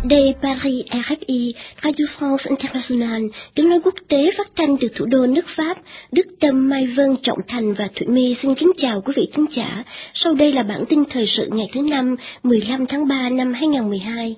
Đây Paris RFI, Radio France Internationale, tiếng nói quốc tế phát thanh từ thủ đô nước Pháp, Đức Tâm, Mai Vân, Trọng Thành và Thụy My xin kính chào quý vị thính giả. Sau đây là bản tin thời sự ngày thứ Năm, 15 tháng 3 năm 2012.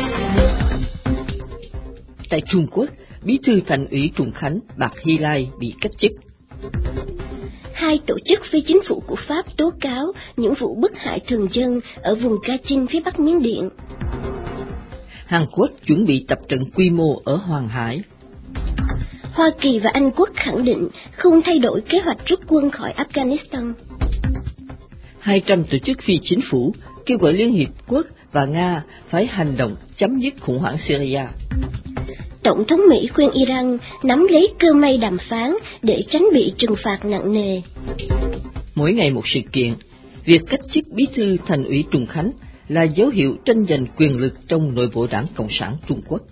Tại Trung Quốc, Bí thư Thành ủy Trùng Khánh Bạc Hy Lai bị cách chức. Hai tổ chức phi chính phủ của Pháp tố cáo những vụ bức hại thường dân ở vùng Kachin phía bắc Miến Điện. Hàn Quốc chuẩn bị tập trận quy mô ở Hoàng Hải. Hoa Kỳ và Anh Quốc khẳng định không thay đổi kế hoạch rút quân khỏi Afghanistan. 200 tổ chức phi chính phủ kêu gọi Liên Hiệp Quốc và Nga phải hành động chấm dứt khủng hoảng Syria. Tổng thống Mỹ khuyên Iran nắm lấy cơ may đàm phán để tránh bị trừng phạt nặng nề. Mỗi ngày một sự kiện, việc cách chức Bí thư Thành ủy Trùng Khánh là dấu hiệu tranh giành quyền lực trong nội bộ Đảng Cộng sản Trung Quốc.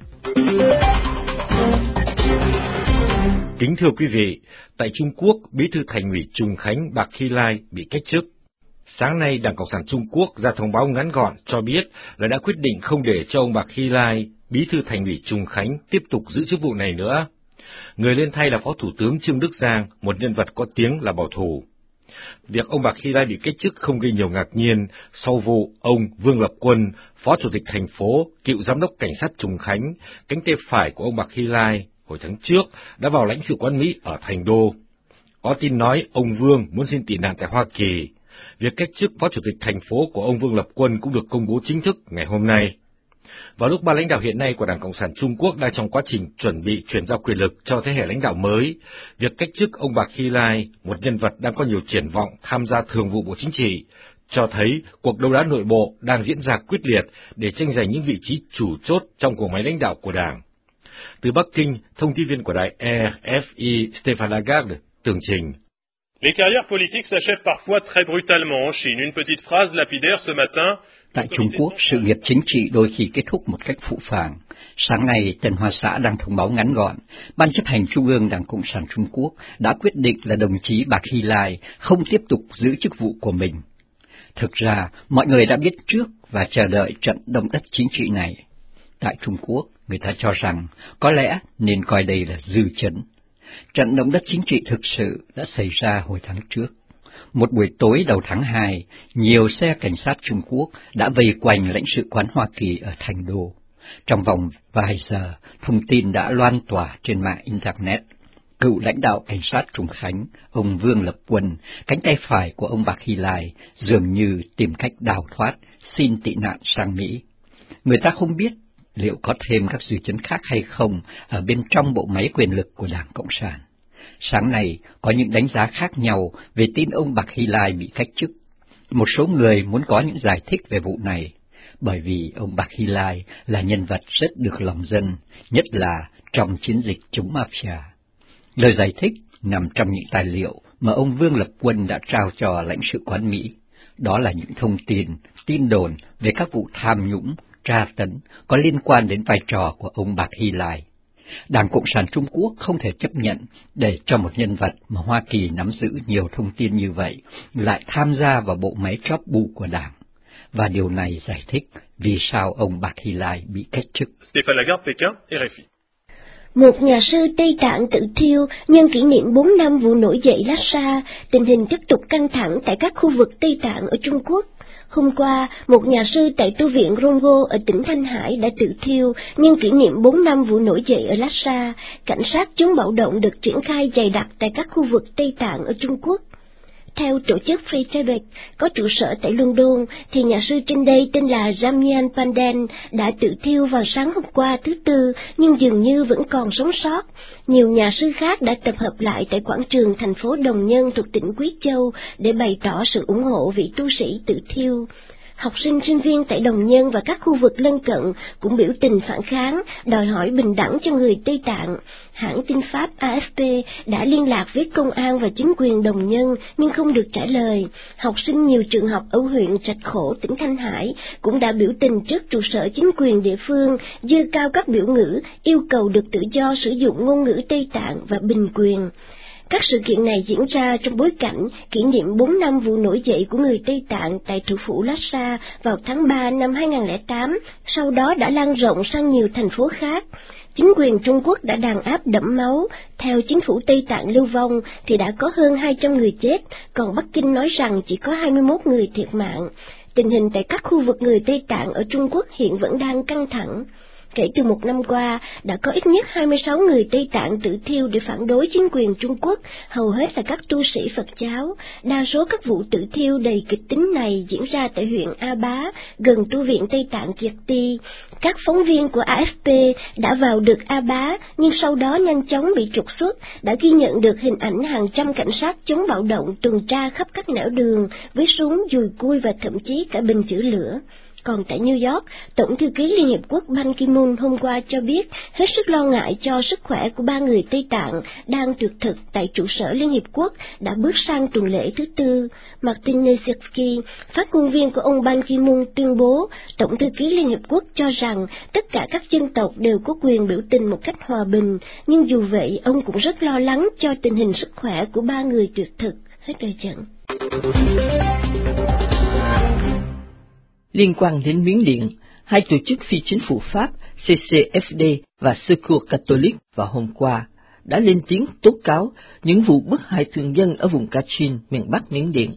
Kính thưa quý vị, tại Trung Quốc, Bí thư Thành ủy Trùng Khánh Bạc Hy Lai bị cách chức. Sáng nay, Đảng Cộng sản Trung Quốc ra thông báo ngắn gọn cho biết là đã quyết định không để cho ông Bạc Hy Lai, Bí thư Thành ủy Trùng Khánh tiếp tục giữ chức vụ này nữa. Người lên thay là Phó Thủ tướng Trương Đức Giang, một nhân vật có tiếng là bảo thủ. Việc ông Bạc Hy Lai bị cách chức không gây nhiều ngạc nhiên sau vụ ông Vương Lập Quân, Phó Chủ tịch thành phố, cựu Giám đốc Cảnh sát Trùng Khánh, cánh tay phải của ông Bạc Hy Lai, hồi tháng trước đã vào lãnh sự quán Mỹ ở Thành Đô. Có tin nói ông Vương muốn xin tị nạn tại Hoa Kỳ. Việc cách chức Phó Chủ tịch thành phố của ông Vương Lập Quân cũng được công bố chính thức ngày hôm nay. Vào lúc ban lãnh đạo hiện nay của Đảng Cộng sản Trung Quốc đang trong quá trình chuẩn bị chuyển giao quyền lực cho thế hệ lãnh đạo mới, việc cách chức ông Bạc Hy Lai, một nhân vật đang có nhiều triển vọng tham gia thường vụ Bộ Chính trị, cho thấy cuộc đấu đá nội bộ đang diễn ra quyết liệt để tranh giành những vị trí chủ chốt trong bộ máy lãnh đạo của Đảng. Từ Bắc Kinh, thông tin viên của đài RFI Stéphane Lagarde tường trình. Les carrières politiques s'achèvent parfois très brutalement en Chine. Une petite phrase lapidaire ce matin. Tại Trung Quốc, sự nghiệp chính trị đôi khi kết thúc một cách phũ phàng. Sáng nay, Tân Hoa Xã đang thông báo ngắn gọn, Ban chấp hành Trung ương Đảng Cộng sản Trung Quốc đã quyết định là đồng chí Bạc Hy Lai không tiếp tục giữ chức vụ của mình. Thực ra, mọi người đã biết trước và chờ đợi trận động đất chính trị này. Tại Trung Quốc, người ta cho rằng có lẽ nên coi đây là dư chấn. Trận động đất chính trị thực sự đã xảy ra hồi tháng trước. Một buổi tối đầu tháng 2, nhiều xe cảnh sát Trung Quốc đã vây quanh lãnh sự quán Hoa Kỳ ở Thành Đô. Trong vòng vài giờ, thông tin đã loan tỏa trên mạng Internet. Cựu lãnh đạo cảnh sát Trùng Khánh, ông Vương Lập Quân, cánh tay phải của ông Bạc Hy Lai, dường như tìm cách đào thoát, xin tị nạn sang Mỹ. Người ta không biết liệu có thêm các dư chấn khác hay không ở bên trong bộ máy quyền lực của Đảng Cộng sản. Sáng nay, có những đánh giá khác nhau về tin ông Bạc Hy Lai bị cách chức. Một số người muốn có những giải thích về vụ này, bởi vì ông Bạc Hy Lai là nhân vật rất được lòng dân, nhất là trong chiến dịch chống mafia. Lời giải thích nằm trong những tài liệu mà ông Vương Lập Quân đã trao cho lãnh sự quán Mỹ. Đó là những thông tin đồn về các vụ tham nhũng, tra tấn có liên quan đến vai trò của ông Bạc Hy Lai. Đảng Cộng sản Trung Quốc không thể chấp nhận để cho một nhân vật mà Hoa Kỳ nắm giữ nhiều thông tin như vậy lại tham gia vào bộ máy chóp bu của Đảng. Và điều này giải thích vì sao ông Bạc Hy Lai bị cách chức. Stéphane Lagarde, Pékin, RFI. Một nhà sư Tây Tạng tự thiêu nhân kỷ niệm 4 năm vụ nổi dậy Lhasa, tình hình tiếp tục căng thẳng tại các khu vực Tây Tạng ở Trung Quốc. Hôm qua, một nhà sư tại tu viện Rongo ở tỉnh Thanh Hải đã tự thiêu nhân kỷ niệm 4 năm vụ nổi dậy ở Lhasa. Cảnh sát chống bạo động được triển khai dày đặc tại các khu vực Tây Tạng ở Trung Quốc. Theo tổ chức Free Tibet có trụ sở tại London, thì nhà sư trên đây tên là Jamyang Pandan đã tự thiêu vào sáng hôm qua thứ Tư, nhưng dường như vẫn còn sống sót. Nhiều nhà sư khác đã tập hợp lại tại quảng trường thành phố Đồng Nhân thuộc tỉnh Quý Châu để bày tỏ sự ủng hộ vị tu sĩ tự thiêu. Học sinh sinh viên tại Đồng Nhân và các khu vực lân cận cũng biểu tình phản kháng, đòi hỏi bình đẳng cho người Tây Tạng. Hãng tin Pháp AFP đã liên lạc với công an và chính quyền Đồng Nhân nhưng không được trả lời. Học sinh nhiều trường học ở huyện Trạch Khổ, tỉnh Thanh Hải cũng đã biểu tình trước trụ sở chính quyền địa phương, giơ cao các biểu ngữ yêu cầu được tự do sử dụng ngôn ngữ Tây Tạng và bình quyền. Các sự kiện này diễn ra trong bối cảnh kỷ niệm 4 năm vụ nổi dậy của người Tây Tạng tại thủ phủ Lhasa vào tháng 3 năm 2008, sau đó đã lan rộng sang nhiều thành phố khác. Chính quyền Trung Quốc đã đàn áp đẫm máu, theo chính phủ Tây Tạng lưu vong thì đã có hơn 200 người chết, còn Bắc Kinh nói rằng chỉ có 21 người thiệt mạng. Tình hình tại các khu vực người Tây Tạng ở Trung Quốc hiện vẫn đang căng thẳng. Kể từ một năm qua, đã có ít nhất 26 người Tây Tạng tự thiêu để phản đối chính quyền Trung Quốc, hầu hết là các tu sĩ Phật giáo. Đa số các vụ tự thiêu đầy kịch tính này diễn ra tại huyện A Bá, gần tu viện Tây Tạng Kiệt Ti. Các phóng viên của AFP đã vào được A Bá, nhưng sau đó nhanh chóng bị trục xuất, đã ghi nhận được hình ảnh hàng trăm cảnh sát chống bạo động tuần tra khắp các nẻo đường, với súng, dùi cui và thậm chí cả bình chữa lửa. Còn tại New York, Tổng thư ký Liên Hiệp Quốc Ban Ki-moon hôm qua cho biết hết sức lo ngại cho sức khỏe của 3 người Tây Tạng đang tuyệt thực tại trụ sở Liên Hiệp Quốc đã bước sang tuần lễ thứ tư. Martin Nesevsky, phát ngôn viên của ông Ban Ki-moon tuyên bố Tổng thư ký Liên Hiệp Quốc cho rằng tất cả các dân tộc đều có quyền biểu tình một cách hòa bình, nhưng dù vậy ông cũng rất lo lắng cho tình hình sức khỏe của 3 người tuyệt thực. Hết lời trận. Liên quan đến Miến Điện, hai tổ chức phi chính phủ Pháp CCFD và Secours Catholique vào hôm qua đã lên tiếng tố cáo những vụ bức hại thường dân ở vùng Kachin, miền Bắc Miến Điện.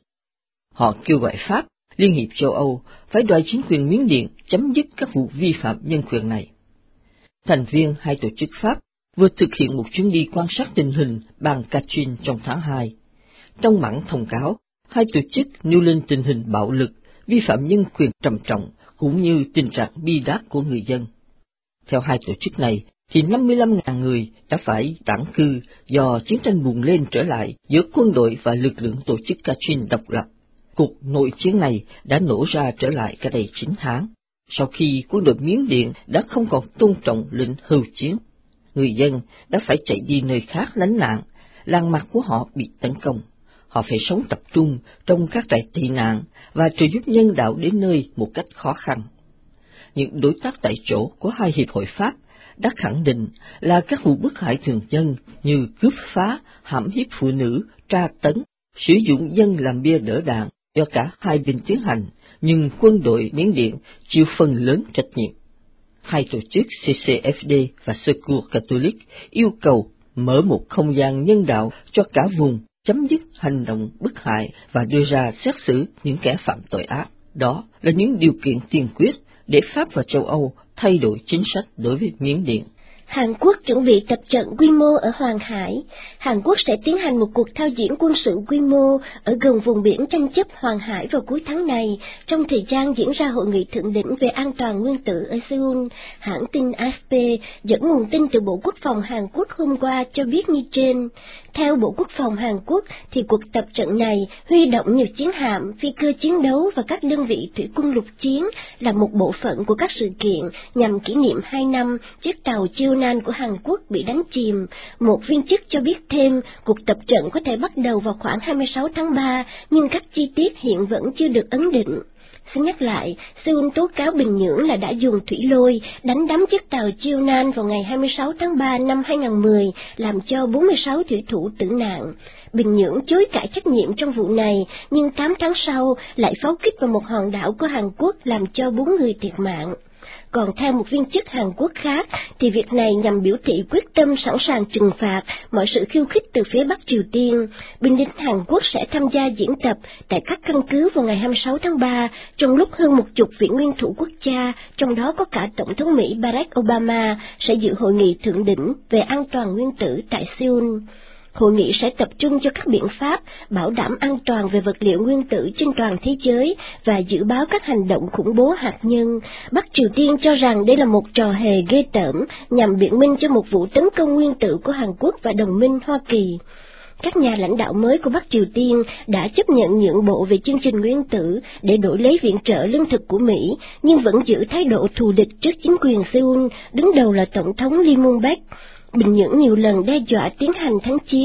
Họ kêu gọi Pháp, Liên hiệp châu Âu phải đòi chính quyền Miến Điện chấm dứt các vụ vi phạm nhân quyền này. Thành viên hai tổ chức Pháp vừa thực hiện một chuyến đi quan sát tình hình bang Kachin trong tháng 2. Trong bản thông cáo, hai tổ chức nêu lên tình hình bạo lực, vi phạm nhân quyền trầm trọng cũng như tình trạng bi đát của người dân. Theo hai tổ chức này, thì 55.000 người đã phải tản cư do chiến tranh bùng lên trở lại giữa quân đội và lực lượng tổ chức Kachin độc lập. Cuộc nội chiến này đã nổ ra trở lại cách đây 9 tháng, sau khi quân đội Miến Điện đã không còn tôn trọng lệnh hưu chiến. Người dân đã phải chạy đi nơi khác lánh nạn, làng mạc của họ bị tấn công. Họ phải sống tập trung trong các trại tị nạn và trợ giúp nhân đạo đến nơi một cách khó khăn. Những đối tác tại chỗ của hai hiệp hội Pháp đã khẳng định là các vụ bức hại thường dân như cướp phá, hãm hiếp phụ nữ, tra tấn, sử dụng dân làm bia đỡ đạn do cả hai bên tiến hành, nhưng quân đội Miến Điện chịu phần lớn trách nhiệm. Hai tổ chức CCFD và Secours Catholique yêu cầu mở một không gian nhân đạo cho cả vùng, chấm dứt hành động bức hại và đưa ra xét xử những kẻ phạm tội ác. Đó là những điều kiện tiên quyết để Pháp và châu Âu thay đổi chính sách đối với Miến Điện. Hàn Quốc chuẩn bị tập trận quy mô ở Hoàng Hải. Hàn Quốc sẽ tiến hành một cuộc thao diễn quân sự quy mô ở gần vùng biển tranh chấp Hoàng Hải vào cuối tháng này, trong thời gian diễn ra hội nghị thượng đỉnh về an toàn nguyên tử ở Seoul. Hãng tin AFP dẫn nguồn tin từ Bộ Quốc phòng Hàn Quốc hôm qua cho biết như trên. Theo Bộ Quốc phòng Hàn Quốc, thì cuộc tập trận này huy động nhiều chiến hạm, phi cơ chiến đấu và các đơn vị thủy quân lục chiến là một bộ phận của các sự kiện nhằm kỷ niệm 2 năm chiếc tàu Cheonan của Hàn Quốc bị đánh chìm. Một viên chức cho biết thêm, cuộc tập trận có thể bắt đầu vào khoảng 26 tháng 3, nhưng các chi tiết hiện vẫn chưa được ấn định. Xin nhắc lại, Seoul tố cáo Bình Nhưỡng là đã dùng thủy lôi đánh đắm chiếc tàu Cheonan vào ngày 26 tháng 3 năm 2010, làm cho 46 thủy thủ tử nạn. Bình Nhưỡng chối cãi trách nhiệm trong vụ này, nhưng 8 tháng sau lại pháo kích vào một hòn đảo của Hàn Quốc làm cho 4 người thiệt mạng. Còn theo một viên chức Hàn Quốc khác, thì việc này nhằm biểu thị quyết tâm sẵn sàng trừng phạt mọi sự khiêu khích từ phía Bắc Triều Tiên. Binh lính Hàn Quốc sẽ tham gia diễn tập tại các căn cứ vào ngày 26 tháng 3, trong lúc hơn 10 viện nguyên thủ quốc gia, trong đó có cả Tổng thống Mỹ Barack Obama, sẽ dự hội nghị thượng đỉnh về an toàn nguyên tử tại Seoul. Hội nghị sẽ tập trung cho các biện pháp bảo đảm an toàn về vật liệu nguyên tử trên toàn thế giới và dự báo các hành động khủng bố hạt nhân. Bắc Triều Tiên cho rằng đây là một trò hề ghê tởm nhằm biện minh cho một vụ tấn công nguyên tử của Hàn Quốc và đồng minh Hoa Kỳ. Các nhà lãnh đạo mới của Bắc Triều Tiên đã chấp nhận nhượng bộ về chương trình nguyên tử để đổi lấy viện trợ lương thực của Mỹ, nhưng vẫn giữ thái độ thù địch trước chính quyền Seoul, đứng đầu là Tổng thống Lee Myung-bak. Bình Nhưỡng nhiều lần đe dọa tiến hành thánh chiến,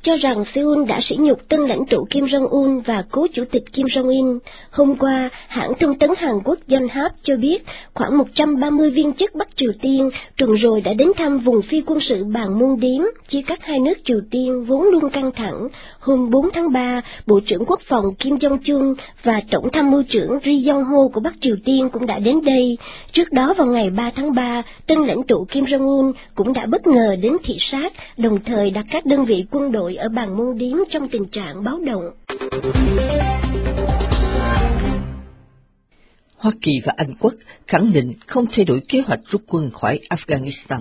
cho rằng Seoul đã sỉ nhục tân lãnh tụ Kim Jong-un và cố chủ tịch Kim Jong-un. Hôm qua, hãng thông tấn Hàn Quốc Yonhap cho biết khoảng 130 viên chức Bắc Triều Tiên tuần rồi đã đến thăm vùng phi quân sự Bàn Môn Điếm, chia cắt hai nước Triều Tiên vốn luôn căng thẳng. Hôm 4 tháng 3, Bộ trưởng Quốc phòng Kim Jong-chun và Tổng tham mưu trưởng Ri Yong-ho của Bắc Triều Tiên cũng đã đến đây. Trước đó vào ngày 3 tháng 3, tân lãnh tụ Kim Jong-un cũng đã bất ngờ đến thị sát, đồng thời đặt các đơn vị quân đội ở Bàn Môn Điếm trong tình trạng báo động. Hoa Kỳ và Anh Quốc khẳng định không thay đổi kế hoạch rút quân khỏi Afghanistan.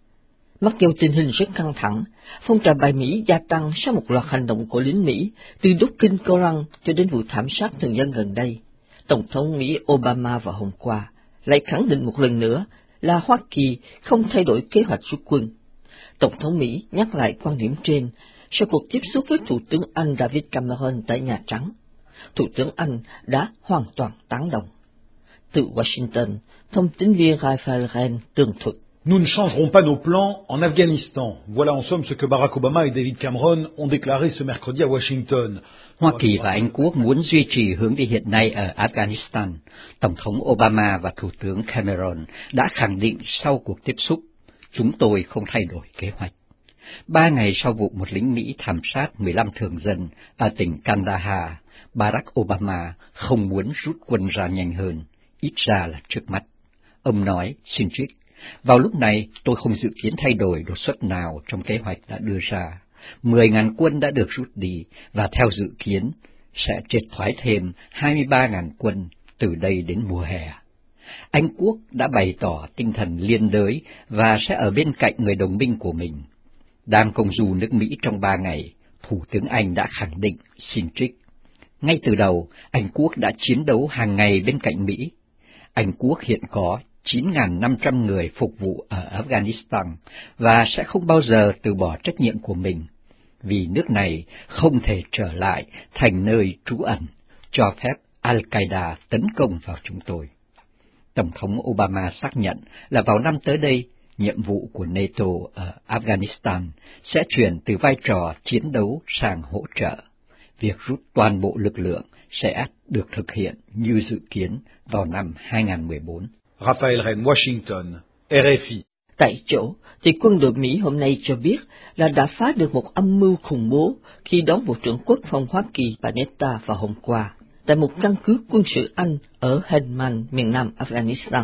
Mặc dù tình hình rất căng thẳng, phong trào bài Mỹ gia tăng sau một loạt hành động của lính Mỹ, từ đốt kinh Koran cho đến vụ thảm sát thường dân gần đây. Tổng thống Mỹ Obama vào hôm qua lại khẳng định một lần nữa là Hoa Kỳ không thay đổi kế hoạch rút quân. Tổng thống Mỹ nhắc lại quan điểm trên sau cuộc tiếp xúc với Thủ tướng Anh David Cameron tại Nhà Trắng. Thủ tướng Anh đã hoàn toàn tán đồng. Từ Washington, thông tin viên Raphael Ren tường thuật. Nous ne changerons pas nos plans en Afghanistan. Voilà en somme ce que Barack Obama et David Cameron ont déclaré ce mercredi à Washington. Hoa Kỳ và Anh Quốc muốn duy trì hướng đi hiện nay ở Afghanistan. Tổng thống Obama và Thủ tướng Cameron đã khẳng định sau cuộc tiếp xúc, chúng tôi không thay đổi kế hoạch. 3 ngày sau vụ một lính Mỹ thảm sát 15 thường dân ở tỉnh Kandahar, Barack Obama không muốn rút quân ra nhanh hơn, ít ra là trước mắt. Ông nói, xin trích, vào lúc này tôi không dự kiến thay đổi đột xuất nào trong kế hoạch đã đưa ra. 10.000 quân đã được rút đi và theo dự kiến sẽ triệt thoái thêm 23.000 quân từ đây đến mùa hè. Anh Quốc đã bày tỏ tinh thần liên đới và sẽ ở bên cạnh người đồng minh của mình. Đang công du nước Mỹ trong 3 ngày, Thủ tướng Anh đã khẳng định, xin trích, ngay từ đầu, Anh Quốc đã chiến đấu hàng ngày bên cạnh Mỹ. Anh Quốc hiện có 9.500 người phục vụ ở Afghanistan và sẽ không bao giờ từ bỏ trách nhiệm của mình, vì nước này không thể trở lại thành nơi trú ẩn, cho phép Al-Qaeda tấn công vào chúng tôi. Tổng thống Obama xác nhận là vào năm tới đây, nhiệm vụ của NATO ở Afghanistan sẽ chuyển từ vai trò chiến đấu sang hỗ trợ. Việc rút toàn bộ lực lượng sẽ được thực hiện như dự kiến vào năm 2014. Raphael Ren, Washington, RFI. Tại chỗ, thì quân đội Mỹ hôm nay cho biết là đã phá được một âm mưu khủng bố khi đón Bộ trưởng Quốc phòng Hoa Kỳ Panetta vào hôm qua, tại một căn cứ quân sự Anh ở Helmand, miền nam Afghanistan.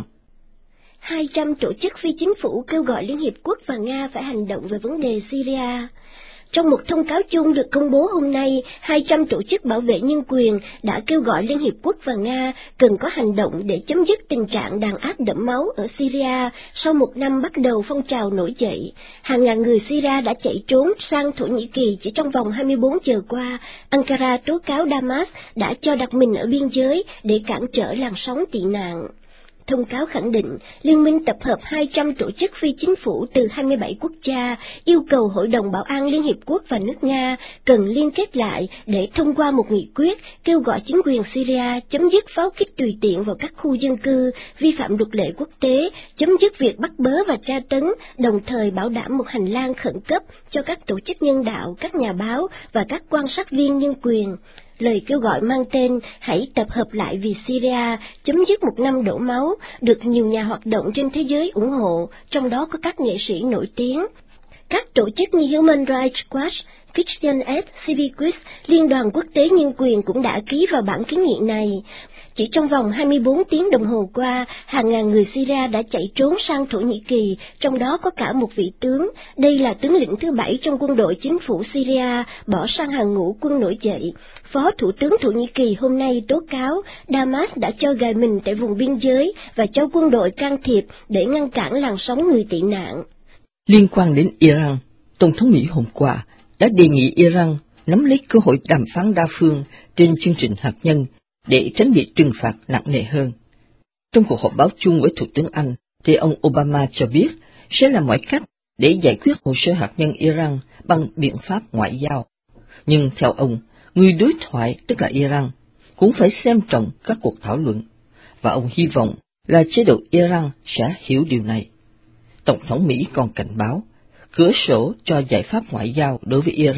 200 tổ chức phi chính phủ kêu gọi Liên Hiệp Quốc và Nga phải hành động về vấn đề Syria. Trong một thông cáo chung được công bố hôm nay, 200 tổ chức bảo vệ nhân quyền đã kêu gọi Liên Hiệp Quốc và Nga cần có hành động để chấm dứt tình trạng đàn áp đẫm máu ở Syria sau một năm bắt đầu phong trào nổi dậy. Hàng ngàn người Syria đã chạy trốn sang Thổ Nhĩ Kỳ chỉ trong vòng 24 giờ qua. Ankara tố cáo Damas đã cho đặt mình ở biên giới để cản trở làn sóng tị nạn. Thông cáo khẳng định, Liên minh tập hợp 200 tổ chức phi chính phủ từ 27 quốc gia yêu cầu Hội đồng Bảo an Liên Hiệp Quốc và nước Nga cần liên kết lại để thông qua một nghị quyết kêu gọi chính quyền Syria chấm dứt pháo kích tùy tiện vào các khu dân cư, vi phạm luật lệ quốc tế, chấm dứt việc bắt bớ và tra tấn, đồng thời bảo đảm một hành lang khẩn cấp cho các tổ chức nhân đạo, các nhà báo và các quan sát viên nhân quyền. Lời kêu gọi mang tên Hãy tập hợp lại vì Syria, chấm dứt một năm đổ máu, được nhiều nhà hoạt động trên thế giới ủng hộ, trong đó có các nghệ sĩ nổi tiếng. Các tổ chức như Human Rights Watch, Christian Aid, Civicus, Liên đoàn Quốc tế Nhân quyền cũng đã ký vào bản kiến nghị này. Chỉ trong vòng 24 tiếng đồng hồ qua, hàng ngàn người Syria đã chạy trốn sang Thổ Nhĩ Kỳ, trong đó có cả một vị tướng. Đây là tướng lĩnh thứ 7 trong quân đội chính phủ Syria, bỏ sang hàng ngũ quân nổi dậy. Phó Thủ tướng Thổ Nhĩ Kỳ hôm nay tố cáo Damas đã cho gài mình tại vùng biên giới và cho quân đội can thiệp để ngăn cản làn sóng người tị nạn. Liên quan đến Iran, Tổng thống Mỹ hôm qua đã đề nghị Iran nắm lấy cơ hội đàm phán đa phương trên chương trình hạt nhân để tránh bị trừng phạt nặng nề hơn. Trong cuộc họp báo chung với Thủ tướng Anh, thì ông Obama cho biết sẽ làm mọi cách để giải quyết hồ sơ hạt nhân Iran bằng biện pháp ngoại giao. Nhưng theo ông, người đối thoại, tức là Iran, cũng phải xem trọng các cuộc thảo luận, và ông hy vọng là chế độ Iran sẽ hiểu điều này. Tổng thống Mỹ còn cảnh báo, cửa sổ cho giải pháp ngoại giao đối với Iran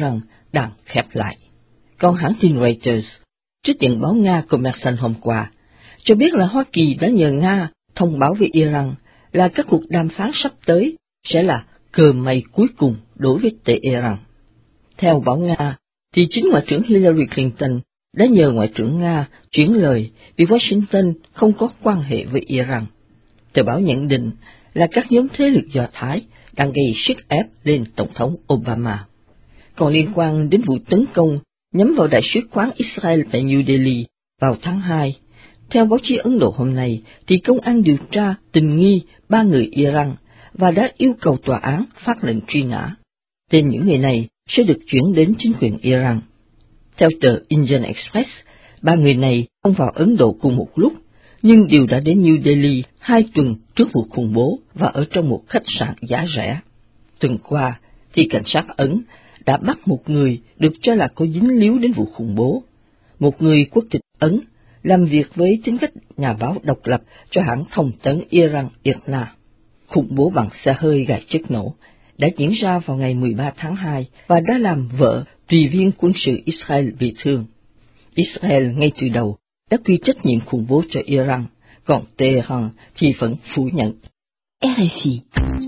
đang khép lại. Còn hãng tin Reuters, trích dẫn báo Nga Kommersant hôm qua, cho biết là Hoa Kỳ đã nhờ Nga thông báo với Iran là các cuộc đàm phán sắp tới sẽ là cờ may cuối cùng đối với Tehran. Theo báo Nga, thì chính Ngoại trưởng Hillary Clinton đã nhờ Ngoại trưởng Nga chuyển lời vì Washington không có quan hệ với Iran. Tờ báo nhận định là các nhóm thế lực Do Thái đang gây sức ép lên Tổng thống Obama. Còn liên quan đến vụ tấn công nhắm vào đại sứ quán Israel tại New Delhi vào tháng 2, theo báo chí Ấn Độ hôm nay, thì công an điều tra tình nghi 3 người Iran và đã yêu cầu tòa án phát lệnh truy nã. Tên những người này sẽ được chuyển đến chính quyền Iran. Theo tờ Indian Express, 3 người này không vào Ấn Độ cùng một lúc, nhưng đều đã đến New Delhi 2 tuần trước vụ khủng bố và ở trong một khách sạn giá rẻ. Tuần qua, thì cảnh sát Ấn đã bắt một người được cho là có dính líu đến vụ khủng bố. Một người quốc tịch Ấn làm việc với tính cách nhà báo độc lập cho hãng thông tấn Iran IRNA. Khủng bố bằng xe hơi gài chất nổ đã diễn ra vào ngày 13 tháng 2 và đã làm vợ tùy viên quân sự Israel bị thương. Israel ngay từ đầu đã quy trách nhiệm khủng bố cho Iran, còn Tehran thì vẫn phủ nhận. RFI.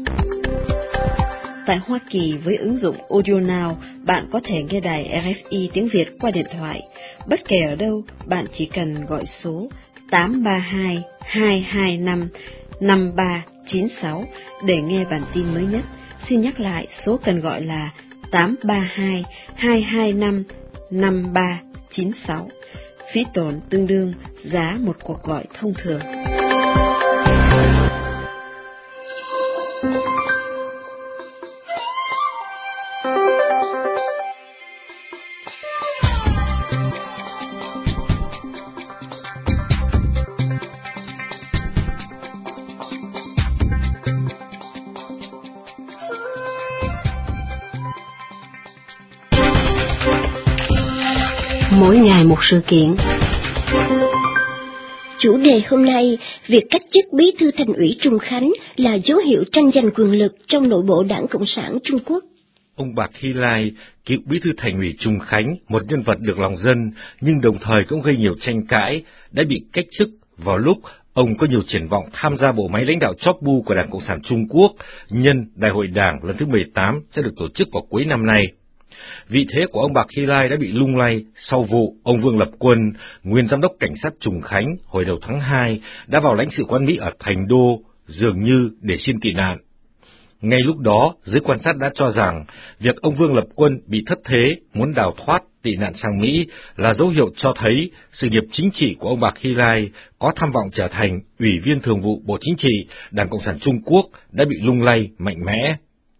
Tại Hoa Kỳ, với ứng dụng Audio Now, bạn có thể nghe đài RFI tiếng Việt qua điện thoại. Bất kể ở đâu, bạn chỉ cần gọi số 832-225-5396 để nghe bản tin mới nhất. Xin nhắc lại, số cần gọi là 832-225-5396. Phí tổn tương đương giá một cuộc gọi thông thường. Mỗi ngày một sự kiện. Chủ đề hôm nay, việc cách chức bí thư thành ủy Trùng Khánh là dấu hiệu tranh giành quyền lực trong nội bộ Đảng Cộng sản Trung Quốc. Ông Bạc Hy Lai, cựu bí thư thành ủy Trùng Khánh, một nhân vật được lòng dân nhưng đồng thời cũng gây nhiều tranh cãi, đã bị cách chức vào lúc ông có nhiều triển vọng tham gia bộ máy lãnh đạo chóp bu của Đảng Cộng sản Trung Quốc nhân Đại hội Đảng lần thứ 18 sẽ được tổ chức vào cuối năm nay. Vị thế của ông Bạc Hy Lai đã bị lung lay sau vụ ông Vương Lập Quân, nguyên giám đốc cảnh sát Trùng Khánh, hồi đầu tháng 2 đã vào lãnh sự quán Mỹ ở Thành Đô, dường như để xin tị nạn. Ngay lúc đó, giới quan sát đã cho rằng việc ông Vương Lập Quân bị thất thế, muốn đào thoát tị nạn sang Mỹ là dấu hiệu cho thấy sự nghiệp chính trị của ông Bạc Hy Lai có tham vọng trở thành Ủy viên Thường vụ Bộ Chính trị Đảng Cộng sản Trung Quốc đã bị lung lay mạnh mẽ.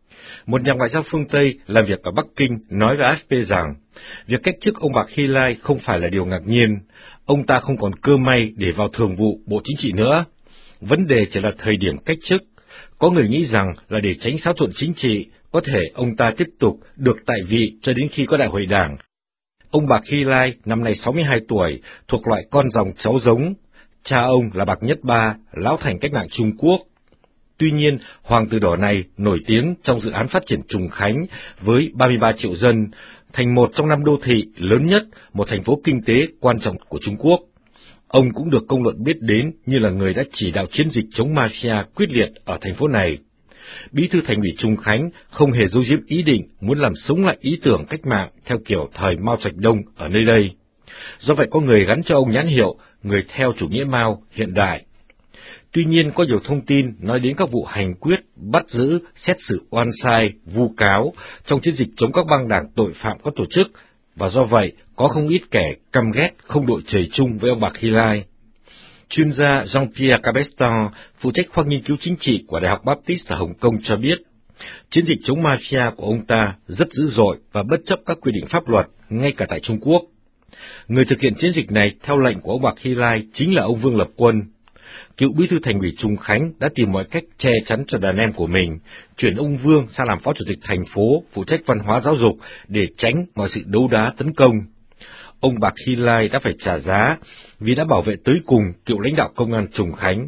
Một nhà ngoại giao phương Tây làm việc ở Bắc Kinh nói với AFP rằng, việc cách chức ông Bạc Hy Lai không phải là điều ngạc nhiên, ông ta không còn cơ may để vào Thường vụ Bộ Chính trị nữa. Vấn đề chỉ là thời điểm cách chức. Có người nghĩ rằng là để tránh xáo trộn chính trị, có thể ông ta tiếp tục được tại vị cho đến khi có đại hội đảng. Ông Bạc Hy Lai năm nay 62 tuổi, thuộc loại con dòng cháu giống. Cha ông là Bạc Nhất Ba, lão thành cách mạng Trung Quốc. Tuy nhiên, hoàng tử đỏ này nổi tiếng trong dự án phát triển Trùng Khánh với 33 triệu dân, thành một trong 5 đô thị lớn nhất, một thành phố kinh tế quan trọng của Trung Quốc. Ông cũng được công luận biết đến như là người đã chỉ đạo chiến dịch chống mafia quyết liệt ở thành phố này. Bí thư thành ủy Trùng Khánh không hề giấu giếm ý định muốn làm sống lại ý tưởng cách mạng theo kiểu thời Mao Trạch Đông ở nơi đây. Do vậy có người gắn cho ông nhãn hiệu người theo chủ nghĩa Mao hiện đại. Tuy nhiên có nhiều thông tin nói đến các vụ hành quyết, bắt giữ, xét xử oan sai, vu cáo trong chiến dịch chống các băng đảng tội phạm có tổ chức, và do vậy có không ít kẻ căm ghét không đội trời chung với ông Bạc Hy Lai. Chuyên gia Jean-Pierre Cabestan, phụ trách khoa nghiên cứu chính trị của Đại học Baptist ở Hồng Kông cho biết, chiến dịch chống mafia của ông ta rất dữ dội và bất chấp các quy định pháp luật ngay cả tại Trung Quốc. Người thực hiện chiến dịch này theo lệnh của ông Bạc Hy Lai chính là ông Vương Lập Quân. Cựu bí thư thành ủy Trùng Khánh đã tìm mọi cách che chắn cho đàn em của mình, chuyển ông Vương sang làm phó chủ tịch thành phố, phụ trách văn hóa giáo dục để tránh mọi sự đấu đá tấn công. Ông Bạc Hy Lai đã phải trả giá vì đã bảo vệ tới cùng cựu lãnh đạo công an Trùng Khánh.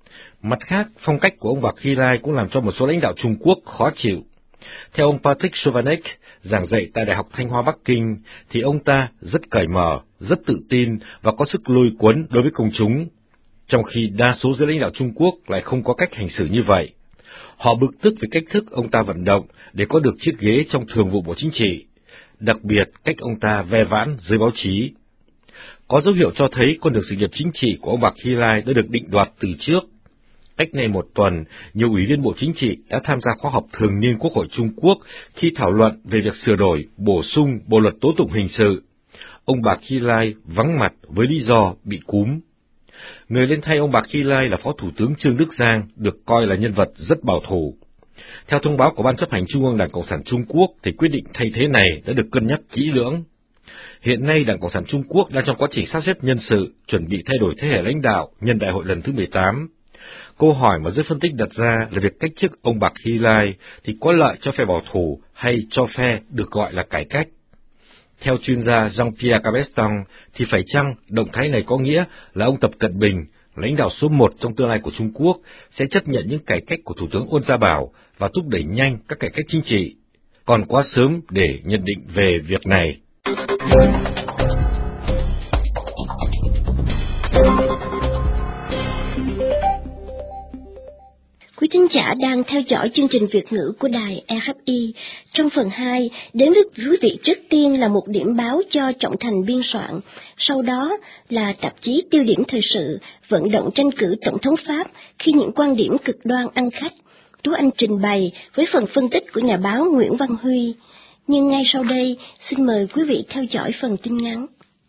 Mặt khác, phong cách của ông Bạc Hy Lai cũng làm cho một số lãnh đạo Trung Quốc khó chịu. Theo ông Patrick Chovanec, giảng dạy tại Đại học Thanh Hoa Bắc Kinh, thì ông ta rất cởi mở, rất tự tin và có sức lôi cuốn đối với công chúng, trong khi đa số giới lãnh đạo Trung Quốc lại không có cách hành xử như vậy. Họ bực tức về cách thức ông ta vận động để có được chiếc ghế trong Thường vụ Bộ Chính trị, đặc biệt cách ông ta ve vãn giới báo chí. Có dấu hiệu cho thấy con đường sự nghiệp chính trị của ông Bạc Hy Lai đã được định đoạt từ trước. Cách này một tuần, nhiều ủy viên Bộ Chính trị đã tham gia khóa họp thường niên Quốc hội Trung Quốc khi thảo luận về việc sửa đổi, bổ sung Bộ luật tố tụng hình sự. Ông Bạc Hy Lai vắng mặt với lý do bị cúm. Người lên thay ông Bạc Hy Lai là Phó Thủ tướng Trương Đức Giang, được coi là nhân vật rất bảo thủ. Theo thông báo của Ban chấp hành Trung ương Đảng Cộng sản Trung Quốc, thì quyết định thay thế này đã được cân nhắc kỹ lưỡng. Hiện nay, Đảng Cộng sản Trung Quốc đang trong quá trình sắp xếp nhân sự, chuẩn bị thay đổi thế hệ lãnh đạo nhân đại hội lần thứ 18. Câu hỏi mà giới phân tích đặt ra là việc cách chức ông Bạc Hy Lai thì có lợi cho phe bảo thủ hay cho phe được gọi là cải cách. Theo chuyên gia Jean-Pierre Cabestan, thì phải chăng động thái này có nghĩa là ông Tập Cận Bình, lãnh đạo số 1 trong tương lai của Trung Quốc, sẽ chấp nhận những cải cách của Thủ tướng Ôn Gia Bảo và thúc đẩy nhanh các cải cách chính trị? Còn quá sớm để nhận định về việc này. Quý thính giả đang theo dõi chương trình Việt ngữ của đài RFI. Trong phần 2, đến với quý vị trước tiên là một điểm báo cho Trọng Thành biên soạn, sau đó là tạp chí Tiêu điểm thời sự, vận động tranh cử Tổng thống Pháp khi những quan điểm cực đoan ăn khách. Tú Anh trình bày với phần phân tích của nhà báo Nguyễn Văn Huy. Nhưng ngay sau đây, xin mời quý vị theo dõi phần tin ngắn.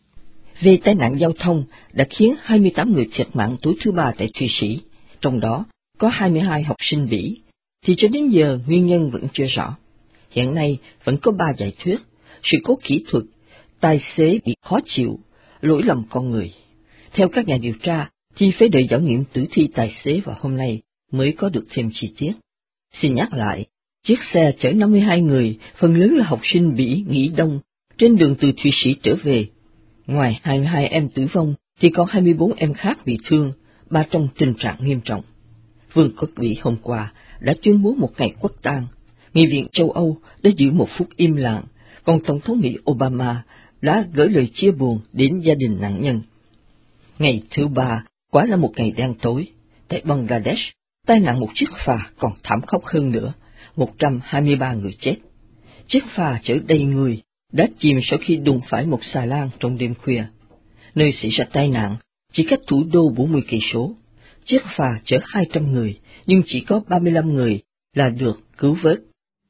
Về tai nạn giao thông đã khiến 28 người thiệt mạng tối thứ Ba tại Thụy Sĩ, trong đó có 22 học sinh Bỉ, thì cho đến giờ nguyên nhân vẫn chưa rõ. Hiện nay vẫn có 3 giải thuyết: sự cố kỹ thuật, tài xế bị khó chịu, lỗi lầm con người. Theo các nhà điều tra, thì phải đợi khảo nghiệm tử thi tài xế vào hôm nay mới có được thêm chi tiết. Xin nhắc lại, chiếc xe chở 52 người, phần lớn là học sinh Bỉ nghỉ đông, trên đường từ Thụy Sĩ trở về. Ngoài 22 em tử vong, thì còn 24 em khác bị thương, 3 trong tình trạng nghiêm trọng. Vương quốc Bỉ hôm qua đã tuyên bố một ngày quốc tang. Nghị viện châu Âu đã giữ một phút im lặng, còn Tổng thống Mỹ Obama đã gửi lời chia buồn đến gia đình nạn nhân. Ngày thứ Ba quả là một ngày đen tối. Tại Bangladesh, tai nạn một chiếc phà còn thảm khốc hơn nữa, 123 người chết. Chiếc phà chở đầy người đã chìm sau khi đụng phải một xà lan trong đêm khuya. Nơi xảy ra tai nạn chỉ cách thủ đô 40 cây số. Chiếc phà chở 200 người, nhưng chỉ có 35 người là được cứu vớt.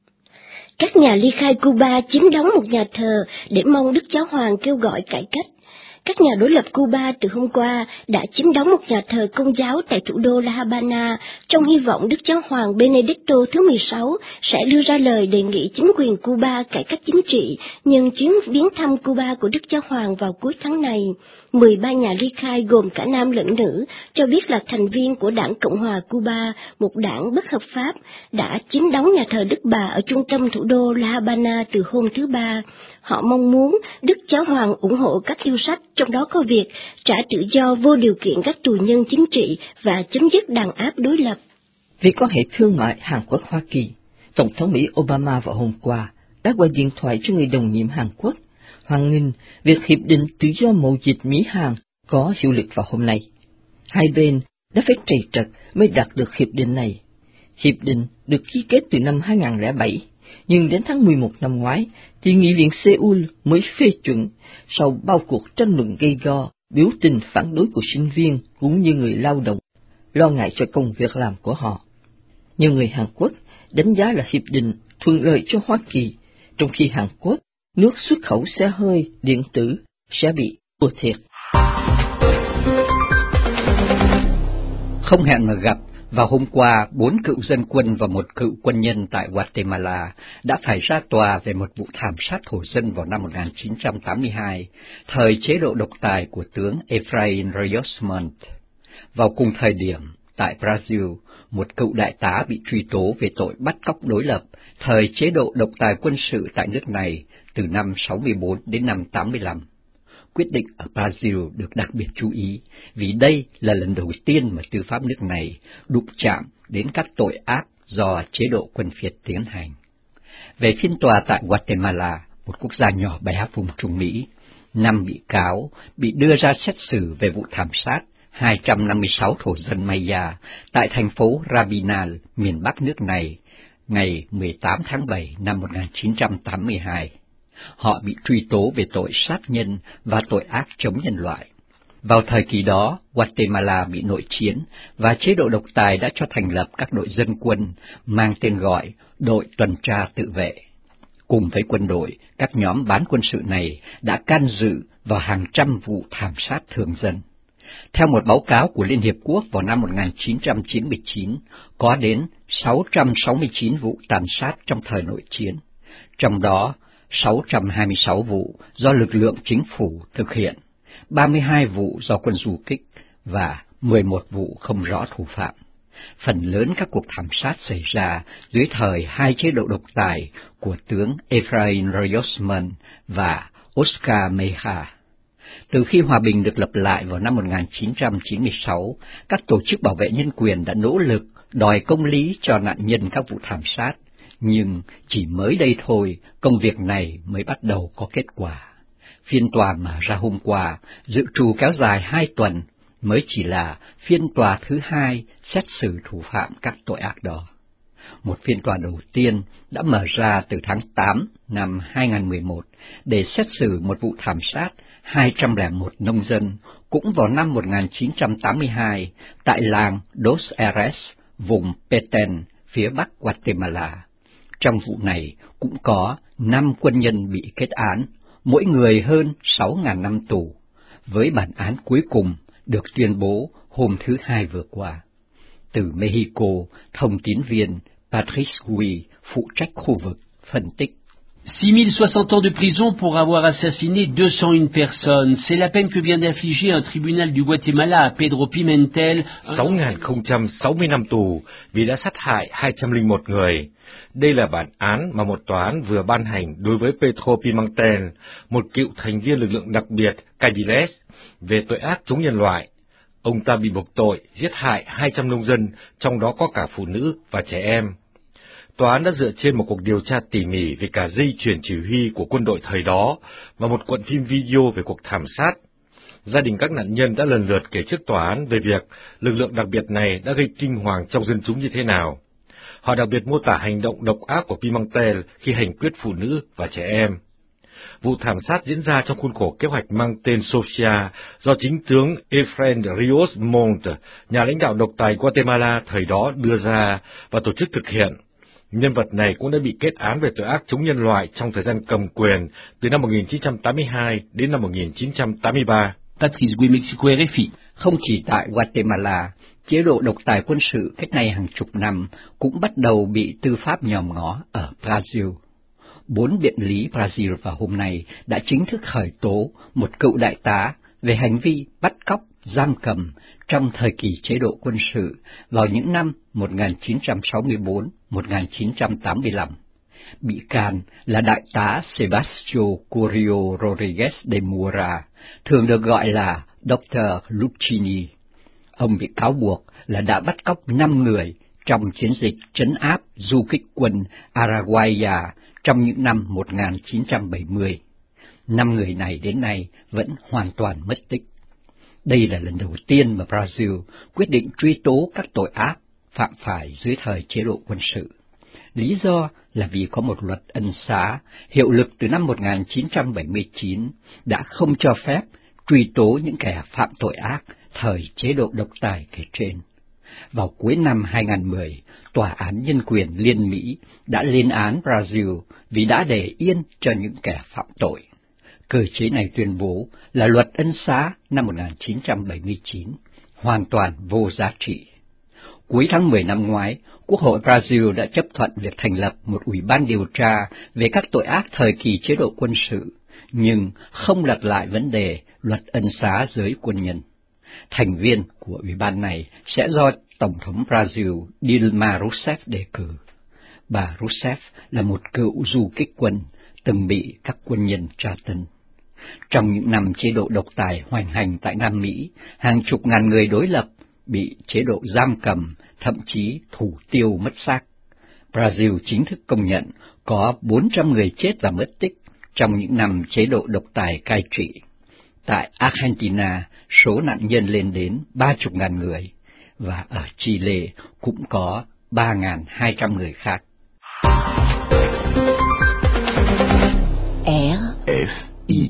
Các nhà ly khai Cuba chiếm đóng một nhà thờ để mong Đức Giáo Hoàng kêu gọi cải cách. Các nhà đối lập Cuba từ hôm qua đã chiếm đóng một nhà thờ Công giáo tại thủ đô La Habana trong hy vọng Đức Giáo Hoàng Benedicto thứ 16 sẽ đưa ra lời đề nghị chính quyền Cuba cải cách chính trị nhân chuyến viếng thăm Cuba của Đức Giáo Hoàng vào cuối tháng này. 13 nhà ly khai gồm cả nam lẫn nữ cho biết là thành viên của Đảng Cộng hòa Cuba, một đảng bất hợp pháp, đã chiếm đóng nhà thờ Đức Bà ở trung tâm thủ đô La Habana từ hôm thứ Ba. Họ mong muốn Đức Giáo Hoàng ủng hộ các yêu sách, trong đó có việc trả tự do vô điều kiện các tù nhân chính trị và chấm dứt đàn áp đối lập. Về quan hệ thương mại Hàn Quốc-Hoa Kỳ, Tổng thống Mỹ Obama vào hôm qua đã gọi điện thoại cho người đồng nhiệm Hàn Quốc, hoan nghênh việc hiệp định tự do mậu dịch Mỹ-Hàn có hiệu lực vào hôm nay. Hai bên đã phải trầy trật mới đạt được hiệp định này. Hiệp định được ký kết từ năm 2007, nhưng đến tháng 11 năm ngoái thì Nghị viện Seoul mới phê chuẩn sau bao cuộc tranh luận gay go, biểu tình phản đối của sinh viên cũng như người lao động, lo ngại cho công việc làm của họ. Nhiều người Hàn Quốc đánh giá là hiệp định thuận lợi cho Hoa Kỳ, trong khi Hàn Quốc, nước xuất khẩu xe hơi điện tử, sẽ bị thua thiệt. Không hẹn mà gặp, vào hôm qua, 4 cựu dân quân và một cựu quân nhân tại Guatemala đã phải ra tòa về một vụ thảm sát thổ dân vào năm 1982, thời chế độ độc tài của tướng Efraín Ríos Montt. Vào cùng thời điểm, tại Brazil, một cựu đại tá bị truy tố về tội bắt cóc đối lập, thời chế độ độc tài quân sự tại nước này từ năm 64 đến năm 85. Quyết định ở Brazil được đặc biệt chú ý vì đây là lần đầu tiên mà tư pháp nước này đụng chạm đến các tội ác do chế độ quân Việt tiến hành. Về phiên tòa tại Guatemala, một quốc gia nhỏ bé vùng Trung Mỹ, 5 bị cáo bị đưa ra xét xử về vụ thảm sát 256 thổ dân Maya tại thành phố Rabinal, miền Bắc nước này, ngày 18 tháng 7 năm 1982. Họ bị truy tố về tội sát nhân và tội ác chống nhân loại. Vào thời kỳ đó, Guatemala bị nội chiến và chế độ độc tài đã cho thành lập các đội dân quân mang tên gọi đội tuần tra tự vệ. Cùng với quân đội, các nhóm bán quân sự này đã can dự vào hàng trăm vụ thảm sát thường dân. Theo một báo cáo của Liên Hiệp Quốc vào năm 1999, có đến 669 vụ tàn sát trong thời nội chiến, trong đó 626 vụ do lực lượng chính phủ thực hiện, 32 vụ do quân du kích và 11 vụ không rõ thủ phạm. Phần lớn các cuộc thảm sát xảy ra dưới thời hai chế độ độc tài của tướng Efraín Reyes-Mon và Oscar Meja. Từ khi hòa bình được lập lại vào năm 1996, các tổ chức bảo vệ nhân quyền đã nỗ lực đòi công lý cho nạn nhân các vụ thảm sát, nhưng chỉ mới đây thôi, công việc này mới bắt đầu có kết quả. Phiên tòa mở ra hôm qua, dự trù kéo dài 2 tuần, mới chỉ là phiên tòa thứ 2 xét xử thủ phạm các tội ác đó. Một phiên tòa đầu tiên đã mở ra từ tháng 8 năm 2011 để xét xử một vụ thảm sát 201 nông dân cũng vào năm 1982 tại làng Dos Eres, vùng Petén, phía bắc Guatemala. Trong vụ này cũng có 5 quân nhân bị kết án, mỗi người hơn 6.000 năm tù, với bản án cuối cùng được tuyên bố hôm thứ Hai vừa qua. Từ Mexico, thông tín viên Patrice Gui, phụ trách khu vực, phân tích. 6060 ans de prison pour avoir assassiné 201 personnes. C'est la peine que vient d'infliger un tribunal du Guatemala à Pedro Pimentel. 6.060 năm tù vì đã sát hại 201 người. Đây là bản án mà một tòa án vừa ban hành đối với Pedro Pimentel, một cựu thành viên lực lượng đặc biệt Caidiles, về tội ác chống nhân loại. Ông ta bị buộc tội giết hại 200 nông dân, trong đó có cả phụ nữ và trẻ em. Tòa án đã dựa trên một cuộc điều tra tỉ mỉ về cả dây chuyền chỉ huy của quân đội thời đó và một cuộn phim video về cuộc thảm sát. Gia đình các nạn nhân đã lần lượt kể trước tòa án về việc lực lượng đặc biệt này đã gây kinh hoàng trong dân chúng như thế nào. Họ đặc biệt mô tả hành động độc ác của Pimentel khi hành quyết phụ nữ và trẻ em. Vụ thảm sát diễn ra trong khuôn khổ kế hoạch mang tên Sophia do chính tướng Efraín Reyes-Mon, nhà lãnh đạo độc tài Guatemala thời đó đưa ra và tổ chức thực hiện. Nhân vật này cũng đã bị kết án về tội ác chống nhân loại trong thời gian cầm quyền từ năm 1982 đến năm 1983. Patrice Gui, Mexico, RFI. Không chỉ tại Guatemala, chế độ độc tài quân sự cách nay hàng chục năm cũng bắt đầu bị tư pháp nhòm ngó ở Brazil. 4 biện lý Brazil vào hôm nay đã chính thức khởi tố một cựu đại tá về hành vi bắt cóc, giam cầm trong thời kỳ chế độ quân sự vào những năm 1964-1985. Bị can là đại tá Sebastio Curio Rodriguez de Moura, thường được gọi là Dr. Luchini. Ông bị cáo buộc là đã bắt cóc 5 người trong chiến dịch trấn áp du kích quân Araguaia trong những năm 1970. 5 người này đến nay vẫn hoàn toàn mất tích. Đây là lần đầu tiên mà Brazil quyết định truy tố các tội ác phạm phải dưới thời chế độ quân sự. Lý do là vì có một luật ân xá hiệu lực từ năm 1979 đã không cho phép truy tố những kẻ phạm tội ác thời chế độ độc tài kể trên. Vào cuối năm 2010, Tòa án Nhân quyền Liên Mỹ đã lên án Brazil vì đã để yên cho những kẻ phạm tội. Cơ chế này tuyên bố là luật ân xá năm 1979, hoàn toàn vô giá trị. Cuối tháng 10 năm ngoái, Quốc hội Brazil đã chấp thuận việc thành lập một ủy ban điều tra về các tội ác thời kỳ chế độ quân sự, nhưng không đặt lại vấn đề luật ân xá giới quân nhân. Thành viên của ủy ban này sẽ do Tổng thống Brazil Dilma Rousseff đề cử. Bà Rousseff là một cựu du kích quân, từng bị các quân nhân tra tấn. Trong những năm chế độ độc tài hoành hành tại Nam Mỹ, hàng chục ngàn người đối lập bị chế độ giam cầm, thậm chí thủ tiêu mất xác. Brazil chính thức công nhận có 400 người chết và mất tích trong những năm chế độ độc tài cai trị. Tại Argentina, số nạn nhân lên đến 30.000 người, và ở Chile cũng có 3.200 người khác. RFI.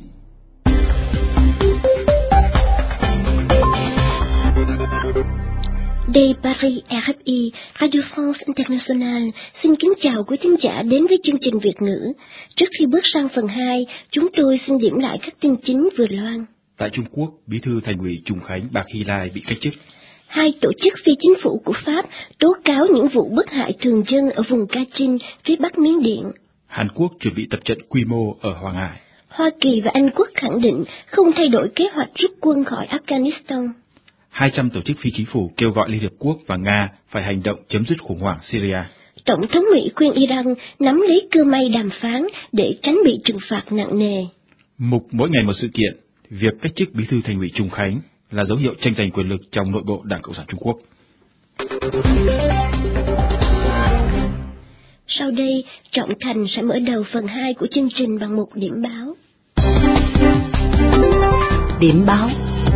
Đây Paris, RFI, Radio France International, xin kính chào quý thính giả đến với chương trình Việt ngữ. Trước khi bước sang phần 2, chúng tôi xin điểm lại các tin chính vừa loan. Tại Trung Quốc, Bí thư Thành ủy Trùng Khánh Bạc Hy Lai bị cách chức. 2 tổ chức phi chính phủ của Pháp tố cáo những vụ bức hại thường dân ở vùng Kachin, phía bắc Miến Điện. Hàn Quốc chuẩn bị tập trận quy mô ở Hoàng Hải. Hoa Kỳ và Anh Quốc khẳng định không thay đổi kế hoạch rút quân khỏi Afghanistan. 200 tổ chức phi chính phủ kêu gọi Liên Hợp Quốc và Nga phải hành động chấm dứt khủng hoảng Syria. Tổng thống Mỹ khuyên Iran nắm lấy cơ may đàm phán để tránh bị trừng phạt nặng nề. Mục mỗi ngày một sự kiện, việc cách chức Bí thư Thành ủy Trùng Khánh là dấu hiệu tranh giành quyền lực trong nội bộ Đảng Cộng sản Trung Quốc. Sau đây, Trọng Thành sẽ mở đầu phần 2 của chương trình bằng một điểm báo. Điểm báo.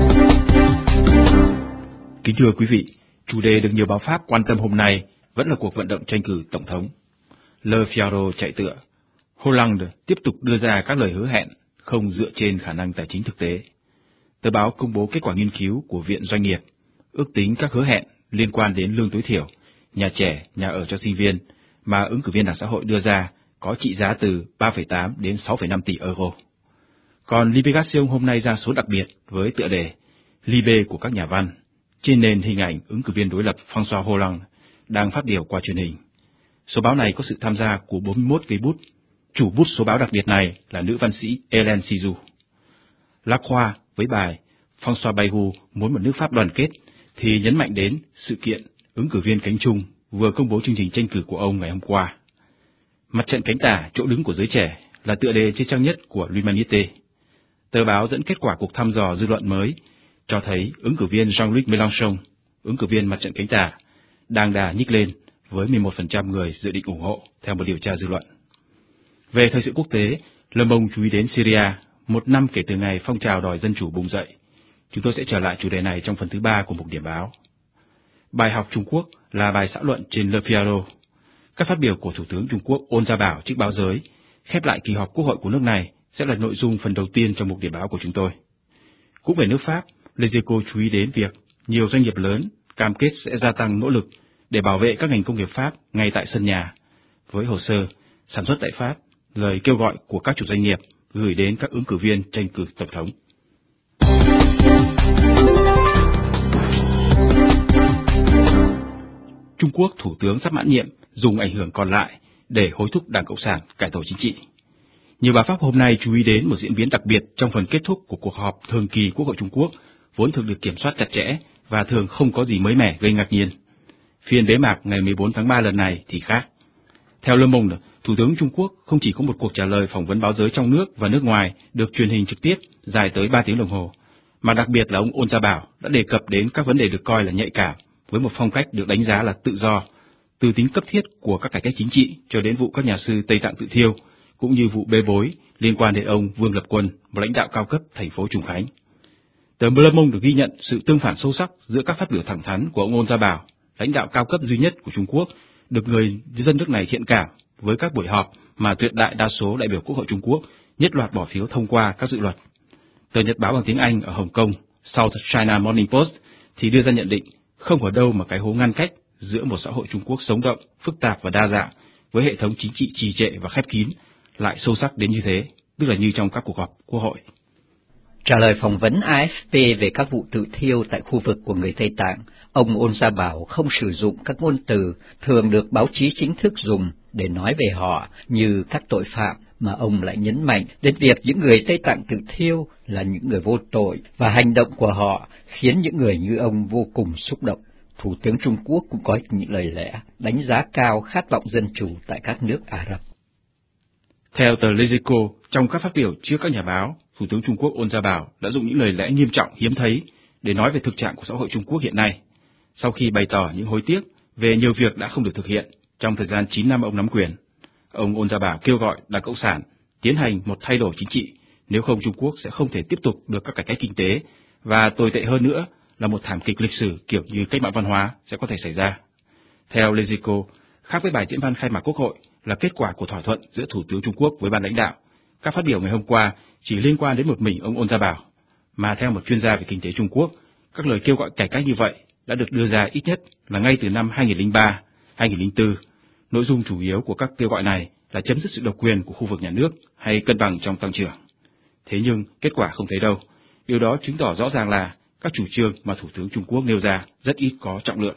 Kính thưa quý vị, chủ đề được nhiều báo Pháp quan tâm hôm nay vẫn là cuộc vận động tranh cử tổng thống. Le Figaro chạy tựa, Hollande tiếp tục đưa ra các lời hứa hẹn không dựa trên khả năng tài chính thực tế. Tờ báo công bố kết quả nghiên cứu của Viện Doanh nghiệp, ước tính các hứa hẹn liên quan đến lương tối thiểu, nhà trẻ, nhà ở cho sinh viên mà ứng cử viên Đảng Xã hội đưa ra có trị giá từ 3,8 đến 6,5 tỷ euro. Còn Libération hôm nay ra số đặc biệt với tựa đề Libé của các nhà văn, trên nền hình ảnh ứng cử viên đối lập François Hollande đang phát biểu qua truyền hình. Số báo này có sự tham gia của 41 cây bút. Chủ bút số báo đặc biệt này là nữ văn sĩ Hélène Cizou. La Croix với bài François Bayrou muốn một nước Pháp đoàn kết thì nhấn mạnh đến sự kiện ứng cử viên cánh trung vừa công bố chương trình tranh cử của ông ngày hôm qua. Mặt trận cánh tả chỗ đứng của giới trẻ là tựa đề trên trang nhất của L'Humanité. Tờ báo dẫn kết quả cuộc thăm dò dư luận mới cho thấy ứng cử viên Jean-Luc Mélenchon, ứng cử viên mặt trận cánh tả, đang đà nhích lên với 11% người dự định ủng hộ theo một điều tra dư luận. Về thời sự quốc tế, Le Monde chú ý đến Syria, 1 năm kể từ ngày phong trào đòi dân chủ bùng dậy. Chúng tôi sẽ trở lại chủ đề này trong phần thứ 3 của mục điểm báo. Bài học Trung Quốc là bài xã luận trên Le Figaro. Các phát biểu của Thủ tướng Trung Quốc Ôn Gia Bảo trước báo giới khép lại kỳ họp Quốc hội của nước này sẽ là nội dung phần đầu tiên trong mục điểm báo của chúng tôi. Cũng về nước Pháp, Les Echos chú ý đến việc nhiều doanh nghiệp lớn cam kết sẽ gia tăng nỗ lực để bảo vệ các ngành công nghiệp Pháp ngay tại sân nhà, với hồ sơ sản xuất tại Pháp, lời kêu gọi của các chủ doanh nghiệp gửi đến các ứng cử viên tranh cử tổng thống. Trung Quốc Thủ tướng sắp mãn nhiệm dùng ảnh hưởng còn lại để hối thúc Đảng Cộng sản cải tổ chính trị. Nhiều báo Pháp hôm nay chú ý đến một diễn biến đặc biệt trong phần kết thúc của cuộc họp thường kỳ Quốc hội Trung Quốc, vốn thường được kiểm soát chặt chẽ và thường không có gì mới mẻ gây ngạc nhiên. Phiên bế mạc ngày 14 tháng 3 lần này thì khác. Theo Le Monde, Thủ tướng Trung Quốc không chỉ có một cuộc trả lời phỏng vấn báo giới trong nước và nước ngoài được truyền hình trực tiếp dài tới 3 tiếng đồng hồ, mà đặc biệt là ông Ôn Gia Bảo đã đề cập đến các vấn đề được coi là nhạy cảm với một phong cách được đánh giá là tự do, từ tính cấp thiết của các cải cách chính trị cho đến vụ các nhà sư Tây Tạng tự thiêu, cũng như vụ bê bối liên quan đến ông Vương Lập Quân, một lãnh đạo cao cấp thành phố Trùng Khánh. Tờ Le Monde được ghi nhận sự tương phản sâu sắc giữa các phát biểu thẳng thắn của ông Ôn Gia Bảo, lãnh đạo cao cấp duy nhất của Trung Quốc, được người dân nước này thiện cảm với các buổi họp mà tuyệt đại đa số đại biểu Quốc hội Trung Quốc nhất loạt bỏ phiếu thông qua các dự luật. Tờ nhật báo bằng tiếng Anh ở Hồng Kông, South China Morning Post, thì đưa ra nhận định không ở đâu mà cái hố ngăn cách giữa một xã hội Trung Quốc sống động, phức tạp và đa dạng với hệ thống chính trị trì trệ và khép kín lại sâu sắc đến như thế, tức là như trong các cuộc họp Quốc hội. Trả lời phỏng vấn AFP về các vụ tự thiêu tại khu vực của người Tây Tạng, ông Ôn Gia Bảo không sử dụng các ngôn từ thường được báo chí chính thức dùng để nói về họ như các tội phạm, mà ông lại nhấn mạnh đến việc những người Tây Tạng tự thiêu là những người vô tội và hành động của họ khiến những người như ông vô cùng xúc động. Thủ tướng Trung Quốc cũng có những lời lẽ đánh giá cao khát vọng dân chủ tại các nước Ả Rập. Theo tờ Les Echos, trong các phát biểu trước các nhà báo, Thủ tướng Trung Quốc Ôn Gia Bảo đã dùng những lời lẽ nghiêm trọng hiếm thấy để nói về thực trạng của xã hội Trung Quốc hiện nay, sau khi bày tỏ những hối tiếc về nhiều việc đã không được thực hiện trong thời gian 9 năm ông nắm quyền. Ông Ôn Gia Bảo kêu gọi Đảng Cộng sản tiến hành một thay đổi chính trị, nếu không Trung Quốc sẽ không thể tiếp tục được các cải cách kinh tế, và tồi tệ hơn nữa là một thảm kịch lịch sử kiểu như cách mạng văn hóa sẽ có thể xảy ra. Theo Lezico, khác với bài diễn văn khai mạc Quốc hội là kết quả của thỏa thuận giữa Thủ tướng Trung Quốc với ban lãnh đạo, các phát biểu ngày hôm qua chỉ liên quan đến một mình ông Ôn Gia Bảo, mà theo một chuyên gia về kinh tế Trung Quốc, các lời kêu gọi cải cách như vậy đã được đưa ra ít nhất là ngay từ năm 2003, 2004. Nội dung chủ yếu của các kêu gọi này là chấm dứt sự độc quyền của khu vực nhà nước hay cân bằng trong tăng trưởng. Thế nhưng kết quả không thấy đâu. Điều đó chứng tỏ rõ ràng là các chủ trương mà Thủ tướng Trung Quốc nêu ra rất ít có trọng lượng.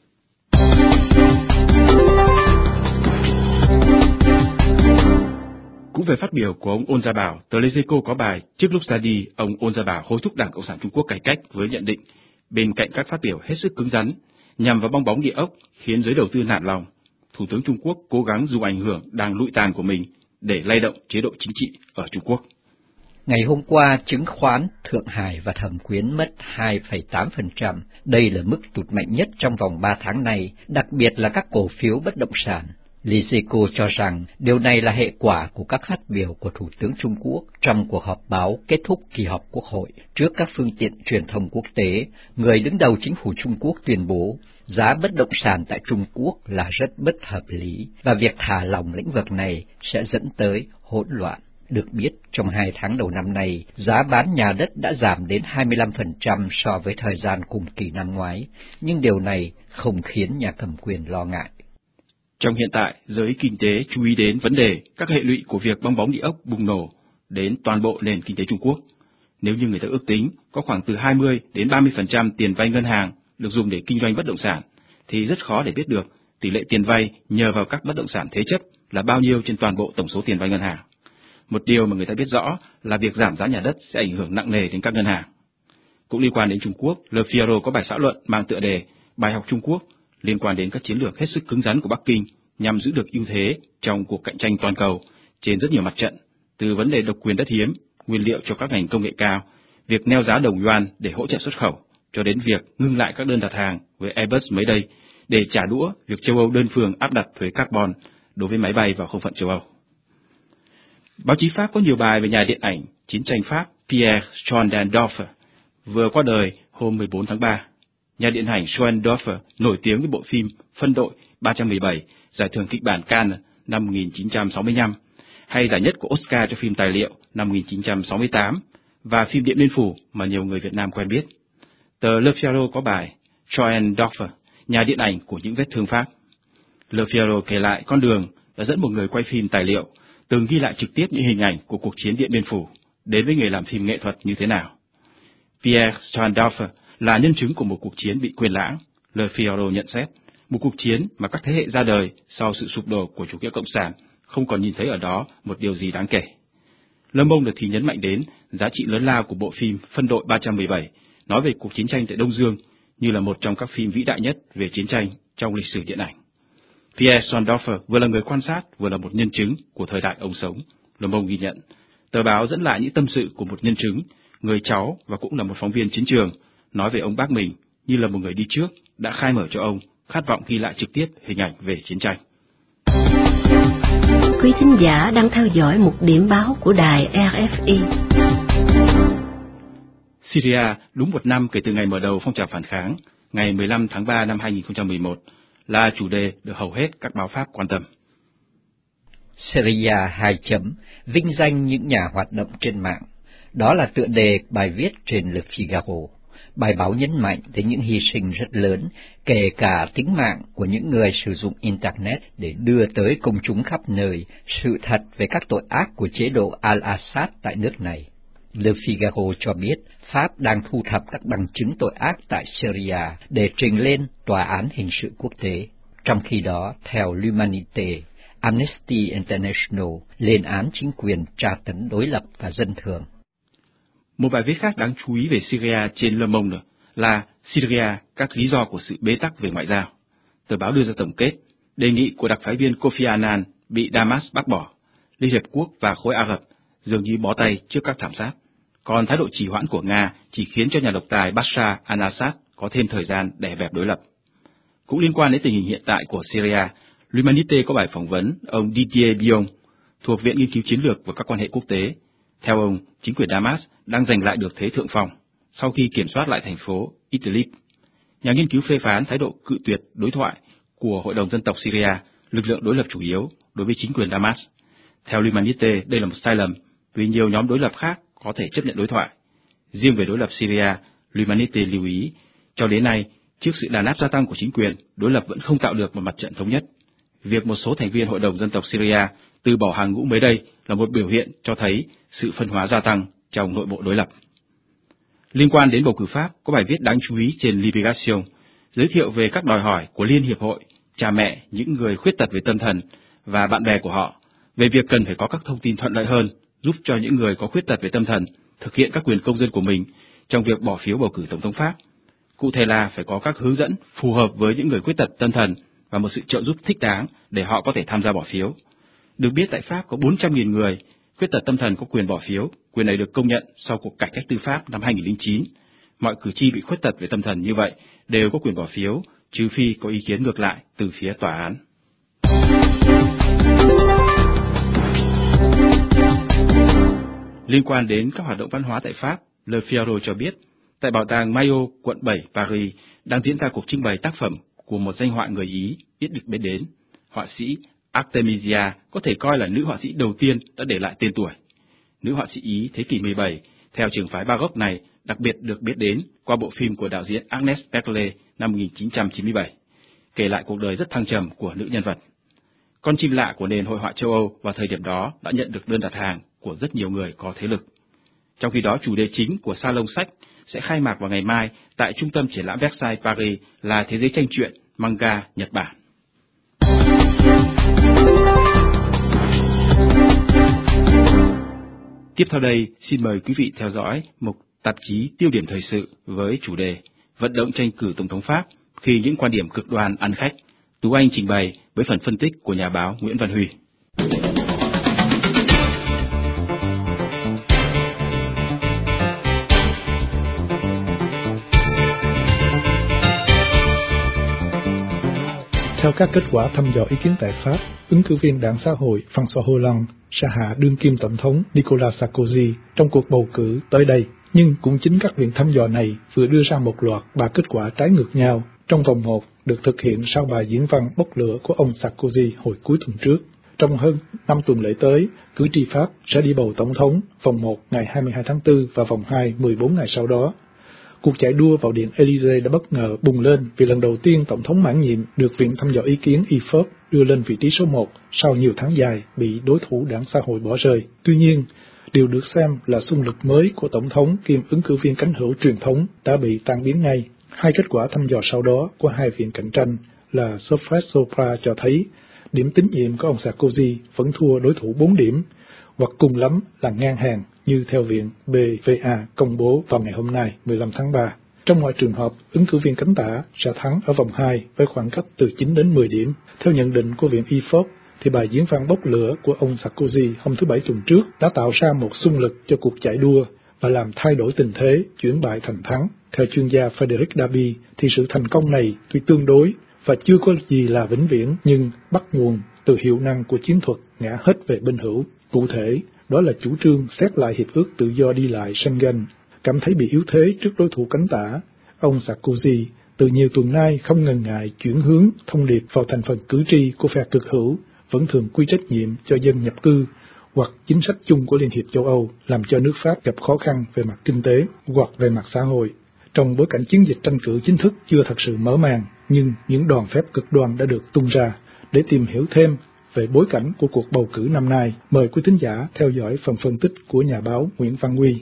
Cũng về phát biểu của ông Ôn Gia Bảo, tờ Lezico có bài trước lúc ra đi, ông Ôn Gia Bảo hối thúc Đảng Cộng sản Trung Quốc cải cách với nhận định, bên cạnh các phát biểu hết sức cứng rắn nhằm vào bong bóng địa ốc khiến giới đầu tư nản lòng, Thủ tướng Trung Quốc cố gắng dùng ảnh hưởng đang lụi tàn của mình để lay động chế độ chính trị ở Trung Quốc. Ngày hôm qua, chứng khoán Thượng Hải và Thẩm Quyến mất 2,8%. Đây là mức tụt mạnh nhất trong vòng 3 tháng này, đặc biệt là các cổ phiếu bất động sản. Lezico cho rằng điều này là hệ quả của các phát biểu của Thủ tướng Trung Quốc trong cuộc họp báo kết thúc kỳ họp Quốc hội. Trước các phương tiện truyền thông quốc tế, người đứng đầu chính phủ Trung Quốc tuyên bố giá bất động sản tại Trung Quốc là rất bất hợp lý và việc thả lỏng lĩnh vực này sẽ dẫn tới hỗn loạn. Được biết, trong 2 tháng đầu năm nay, giá bán nhà đất đã giảm đến 25% so với thời gian cùng kỳ năm ngoái, nhưng điều này không khiến nhà cầm quyền lo ngại. Trong hiện tại, giới kinh tế chú ý đến vấn đề các hệ lụy của việc bong bóng địa ốc bùng nổ đến toàn bộ nền kinh tế Trung Quốc. Nếu như người ta ước tính có khoảng từ 20 đến 30% tiền vay ngân hàng được dùng để kinh doanh bất động sản, thì rất khó để biết được tỷ lệ tiền vay nhờ vào các bất động sản thế chấp là bao nhiêu trên toàn bộ tổng số tiền vay ngân hàng. Một điều mà người ta biết rõ là việc giảm giá nhà đất sẽ ảnh hưởng nặng nề đến các ngân hàng. Cũng liên quan đến Trung Quốc, Le Figaro có bài xã luận mang tựa đề Bài học Trung Quốc liên quan đến các chiến lược hết sức cứng rắn của Bắc Kinh nhằm giữ được ưu thế trong cuộc cạnh tranh toàn cầu trên rất nhiều mặt trận, từ vấn đề độc quyền đất hiếm, nguyên liệu cho các ngành công nghệ cao, việc neo giá đồng yuan để hỗ trợ xuất khẩu, cho đến việc ngưng lại các đơn đặt hàng với Airbus mới đây để trả đũa việc châu Âu đơn phương áp đặt thuế carbon đối với máy bay vào không phận châu Âu. Báo chí Pháp có nhiều bài về nhà điện ảnh chiến tranh Pháp Pierre Schoendorfer vừa qua đời hôm 14 tháng 3. Nhà điện ảnh Schoendorfer nổi tiếng với bộ phim Phân đội 317, giải thưởng kịch bản Cannes năm 1965, hay giải nhất của Oscar cho phim tài liệu năm 1968, và phim Điện Biên Phủ mà nhiều người Việt Nam quen biết. Tờ Le Figaro có bài Schoendorfer, nhà điện ảnh của những vết thương Pháp. Le Figaro kể lại con đường đã dẫn một người quay phim tài liệu từng ghi lại trực tiếp những hình ảnh của cuộc chiến Điện Biên Phủ đến với nghề làm phim nghệ thuật như thế nào. Pierre Schoendorfer là nhân chứng của một cuộc chiến bị quên lãng. Le Figaro nhận xét, một cuộc chiến mà các thế hệ ra đời sau sự sụp đổ của chủ nghĩa cộng sản không còn nhìn thấy ở đó một điều gì đáng kể. Le Monde thì nhấn mạnh đến giá trị lớn lao của bộ phim Phân đội 317, nói về cuộc chiến tranh tại Đông Dương như là một trong các phim vĩ đại nhất về chiến tranh trong lịch sử điện ảnh. Pierre Schoendorfer vừa là người quan sát, vừa là một nhân chứng của thời đại ông sống. Le Monde ghi nhận, tờ báo dẫn lại những tâm sự của một nhân chứng, người cháu và cũng là một phóng viên chiến trường, nói về ông bác mình như là một người đi trước đã khai mở cho ông khát vọng ghi lại trực tiếp hình ảnh về chiến tranh. Quý thính giả đang theo dõi một điểm báo của đài RFI. Syria đúng 1 năm kể từ ngày mở đầu phong trào phản kháng, ngày 15 tháng 3 năm 2011, là chủ đề được hầu hết các báo Pháp quan tâm. Syria 2. Vinh danh những nhà hoạt động trên mạng. Đó là tựa đề bài viết trên Le Figaro. Bài báo nhấn mạnh đến những hy sinh rất lớn, kể cả tính mạng của những người sử dụng Internet để đưa tới công chúng khắp nơi sự thật về các tội ác của chế độ Al-Assad tại nước này. Le Figaro cho biết Pháp đang thu thập các bằng chứng tội ác tại Syria để trình lên Tòa án Hình sự Quốc tế. Trong khi đó, theo L'Humanité, Amnesty International lên án chính quyền tra tấn đối lập và dân thường. Một bài viết khác đáng chú ý về Syria trên Le Monde là Syria, các lý do của sự bế tắc về ngoại giao. Tờ báo đưa ra tổng kết, đề nghị của đặc phái viên Kofi Annan bị Damas bác bỏ, Liên Hiệp Quốc và khối Ả Rập dường như bó tay trước các thảm sát. Còn thái độ trì hoãn của Nga chỉ khiến cho nhà độc tài Bashar al-Assad có thêm thời gian đè bẹp đối lập. Cũng liên quan đến tình hình hiện tại của Syria, L'Humanité có bài phỏng vấn ông Didier Bion thuộc Viện Nghiên cứu Chiến lược và các quan hệ quốc tế. Theo ông, chính quyền Damas đang giành lại được thế thượng phong sau khi kiểm soát lại thành phố Idlib. Nhà nghiên cứu phê phán thái độ cự tuyệt đối thoại của Hội đồng Dân tộc Syria, lực lượng đối lập chủ yếu đối với chính quyền Damas. Theo L'Humanité, đây là một sai lầm vì nhiều nhóm đối lập khác có thể chấp nhận đối thoại. Riêng về đối lập Syria, L'Humanité lưu ý, cho đến nay, trước sự đàn áp gia tăng của chính quyền, đối lập vẫn không tạo được một mặt trận thống nhất. Việc một số thành viên Hội đồng Dân tộc Syria từ bỏ hàng ngũ mới đây là một biểu hiện cho thấy sự phân hóa gia tăng trong nội bộ đối lập. Liên quan đến bầu cử Pháp, có bài viết đáng chú ý trên Libération, giới thiệu về các đòi hỏi của Liên Hiệp hội, cha mẹ, những người khuyết tật về tâm thần và bạn bè của họ, về việc cần phải có các thông tin thuận lợi hơn, giúp cho những người có khuyết tật về tâm thần thực hiện các quyền công dân của mình trong việc bỏ phiếu bầu cử Tổng thống Pháp. Cụ thể là phải có các hướng dẫn phù hợp với những người khuyết tật tâm thần và một sự trợ giúp thích đáng để họ có thể tham gia bỏ phiếu. Được biết tại Pháp có 400.000 người khuyết tật tâm thần có quyền bỏ phiếu, quyền này được công nhận sau cuộc cải cách tư pháp năm 2009. Mọi cử tri bị khuyết tật về tâm thần như vậy đều có quyền bỏ phiếu, trừ phi có ý kiến ngược lại từ phía tòa án. Liên quan đến các hoạt động văn hóa tại Pháp, Le Figaro cho biết, tại bảo tàng Maillot, quận 7, Paris, đang diễn ra cuộc trưng bày tác phẩm của một danh họa người Ý ít được biết đến. Họa sĩ Artemisia có thể coi là nữ họa sĩ đầu tiên đã để lại tên tuổi. Nữ họa sĩ Ý thế kỷ 17, theo trường phái Baroque này, đặc biệt được biết đến qua bộ phim của đạo diễn Agnes Berlet năm 1997, kể lại cuộc đời rất thăng trầm của nữ nhân vật. Con chim lạ của nền hội họa châu Âu vào thời điểm đó đã nhận được đơn đặt hàng của rất nhiều người có thế lực. Trong khi đó, chủ đề chính của Salon sách sẽ khai mạc vào ngày mai tại Trung tâm Triển lãm Versailles Paris là thế giới tranh truyện manga Nhật Bản. Tiếp theo đây, xin mời quý vị theo dõi mục tạp chí Tiêu điểm thời sự với chủ đề Vận động tranh cử Tổng thống Pháp khi những quan điểm cực đoan ăn khách. Tú Anh trình bày với phần phân tích của nhà báo Nguyễn Văn Huy. Theo các kết quả thăm dò ý kiến tại Pháp, ứng cử viên đảng xã hội François Hollande sẽ hạ đương kim tổng thống Nicolas Sarkozy trong cuộc bầu cử tới đây. Nhưng cũng chính các viện thăm dò này vừa đưa ra một loạt ba kết quả trái ngược nhau trong vòng 1 được thực hiện sau bài diễn văn bốc lửa của ông Sarkozy hồi cuối tuần trước. Trong hơn 5 tuần lễ tới, cử tri Pháp sẽ đi bầu tổng thống vòng 1 ngày 22 tháng 4 và vòng 2 14 ngày sau đó. Cuộc chạy đua vào Điện Élysée đã bất ngờ bùng lên vì lần đầu tiên Tổng thống mãn nhiệm được Viện Thăm dò Ý kiến IFOP đưa lên vị trí số 1 sau nhiều tháng dài bị đối thủ đảng xã hội bỏ rơi. Tuy nhiên, điều được xem là xung lực mới của Tổng thống kiêm ứng cử viên cánh hữu truyền thống đã bị tan biến ngay. Hai kết quả thăm dò sau đó của hai viện cạnh tranh là Sofret Sopra cho thấy điểm tín nhiệm của ông Sarkozy vẫn thua đối thủ 4 điểm, hoặc cùng lắm là ngang hàng như theo viện BVA công bố vào ngày hôm nay 15 tháng 3. Trong mọi trường hợp, ứng cử viên cánh tả sẽ thắng ở vòng 2 với khoảng cách từ 9 đến 10 điểm. Theo nhận định của viện IFOP, thì bài diễn văn bốc lửa của ông Sarkozy hôm thứ Bảy tuần trước đã tạo ra một xung lực cho cuộc chạy đua và làm thay đổi tình thế, chuyển bại thành thắng. Theo chuyên gia Frédéric Dabi, thì sự thành công này tuy tương đối và chưa có gì là vĩnh viễn, nhưng bắt nguồn từ hiệu năng của chiến thuật ngã hết về bên hữu. Cụ thể, đó là chủ trương xét lại hiệp ước tự do đi lại Schengen. Cảm thấy bị yếu thế trước đối thủ cánh tả, ông Sarkozy từ nhiều tuần nay không ngần ngại chuyển hướng thông điệp vào thành phần cử tri của phe cực hữu, vẫn thường quy trách nhiệm cho dân nhập cư hoặc chính sách chung của Liên hiệp châu Âu làm cho nước Pháp gặp khó khăn về mặt kinh tế hoặc về mặt xã hội. Trong bối cảnh chiến dịch tranh cử chính thức chưa thật sự mở màn, nhưng những đòn phép cực đoan đã được tung ra. Để tìm hiểu thêm về bối cảnh của cuộc bầu cử năm nay, mời quý thính giả theo dõi phần phân tích của nhà báo Nguyễn Văn Huy.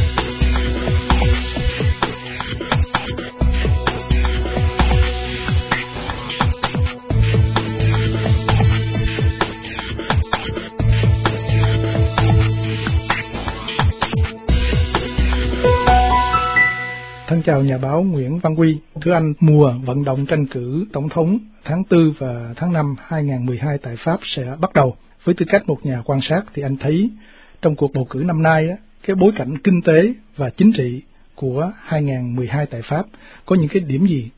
Thân chào nhà báo Nguyễn Văn Huy. Thưa anh, mùa vận động tranh cử tổng thống tháng 4 và tháng 5 2012 tại Pháp sẽ bắt đầu. Với tư cách một nhà quan sát thì anh thấy trong cuộc bầu cử năm nay, cái bối cảnh kinh tế và chính trị của 2012 tại Pháp có những cái điểm gì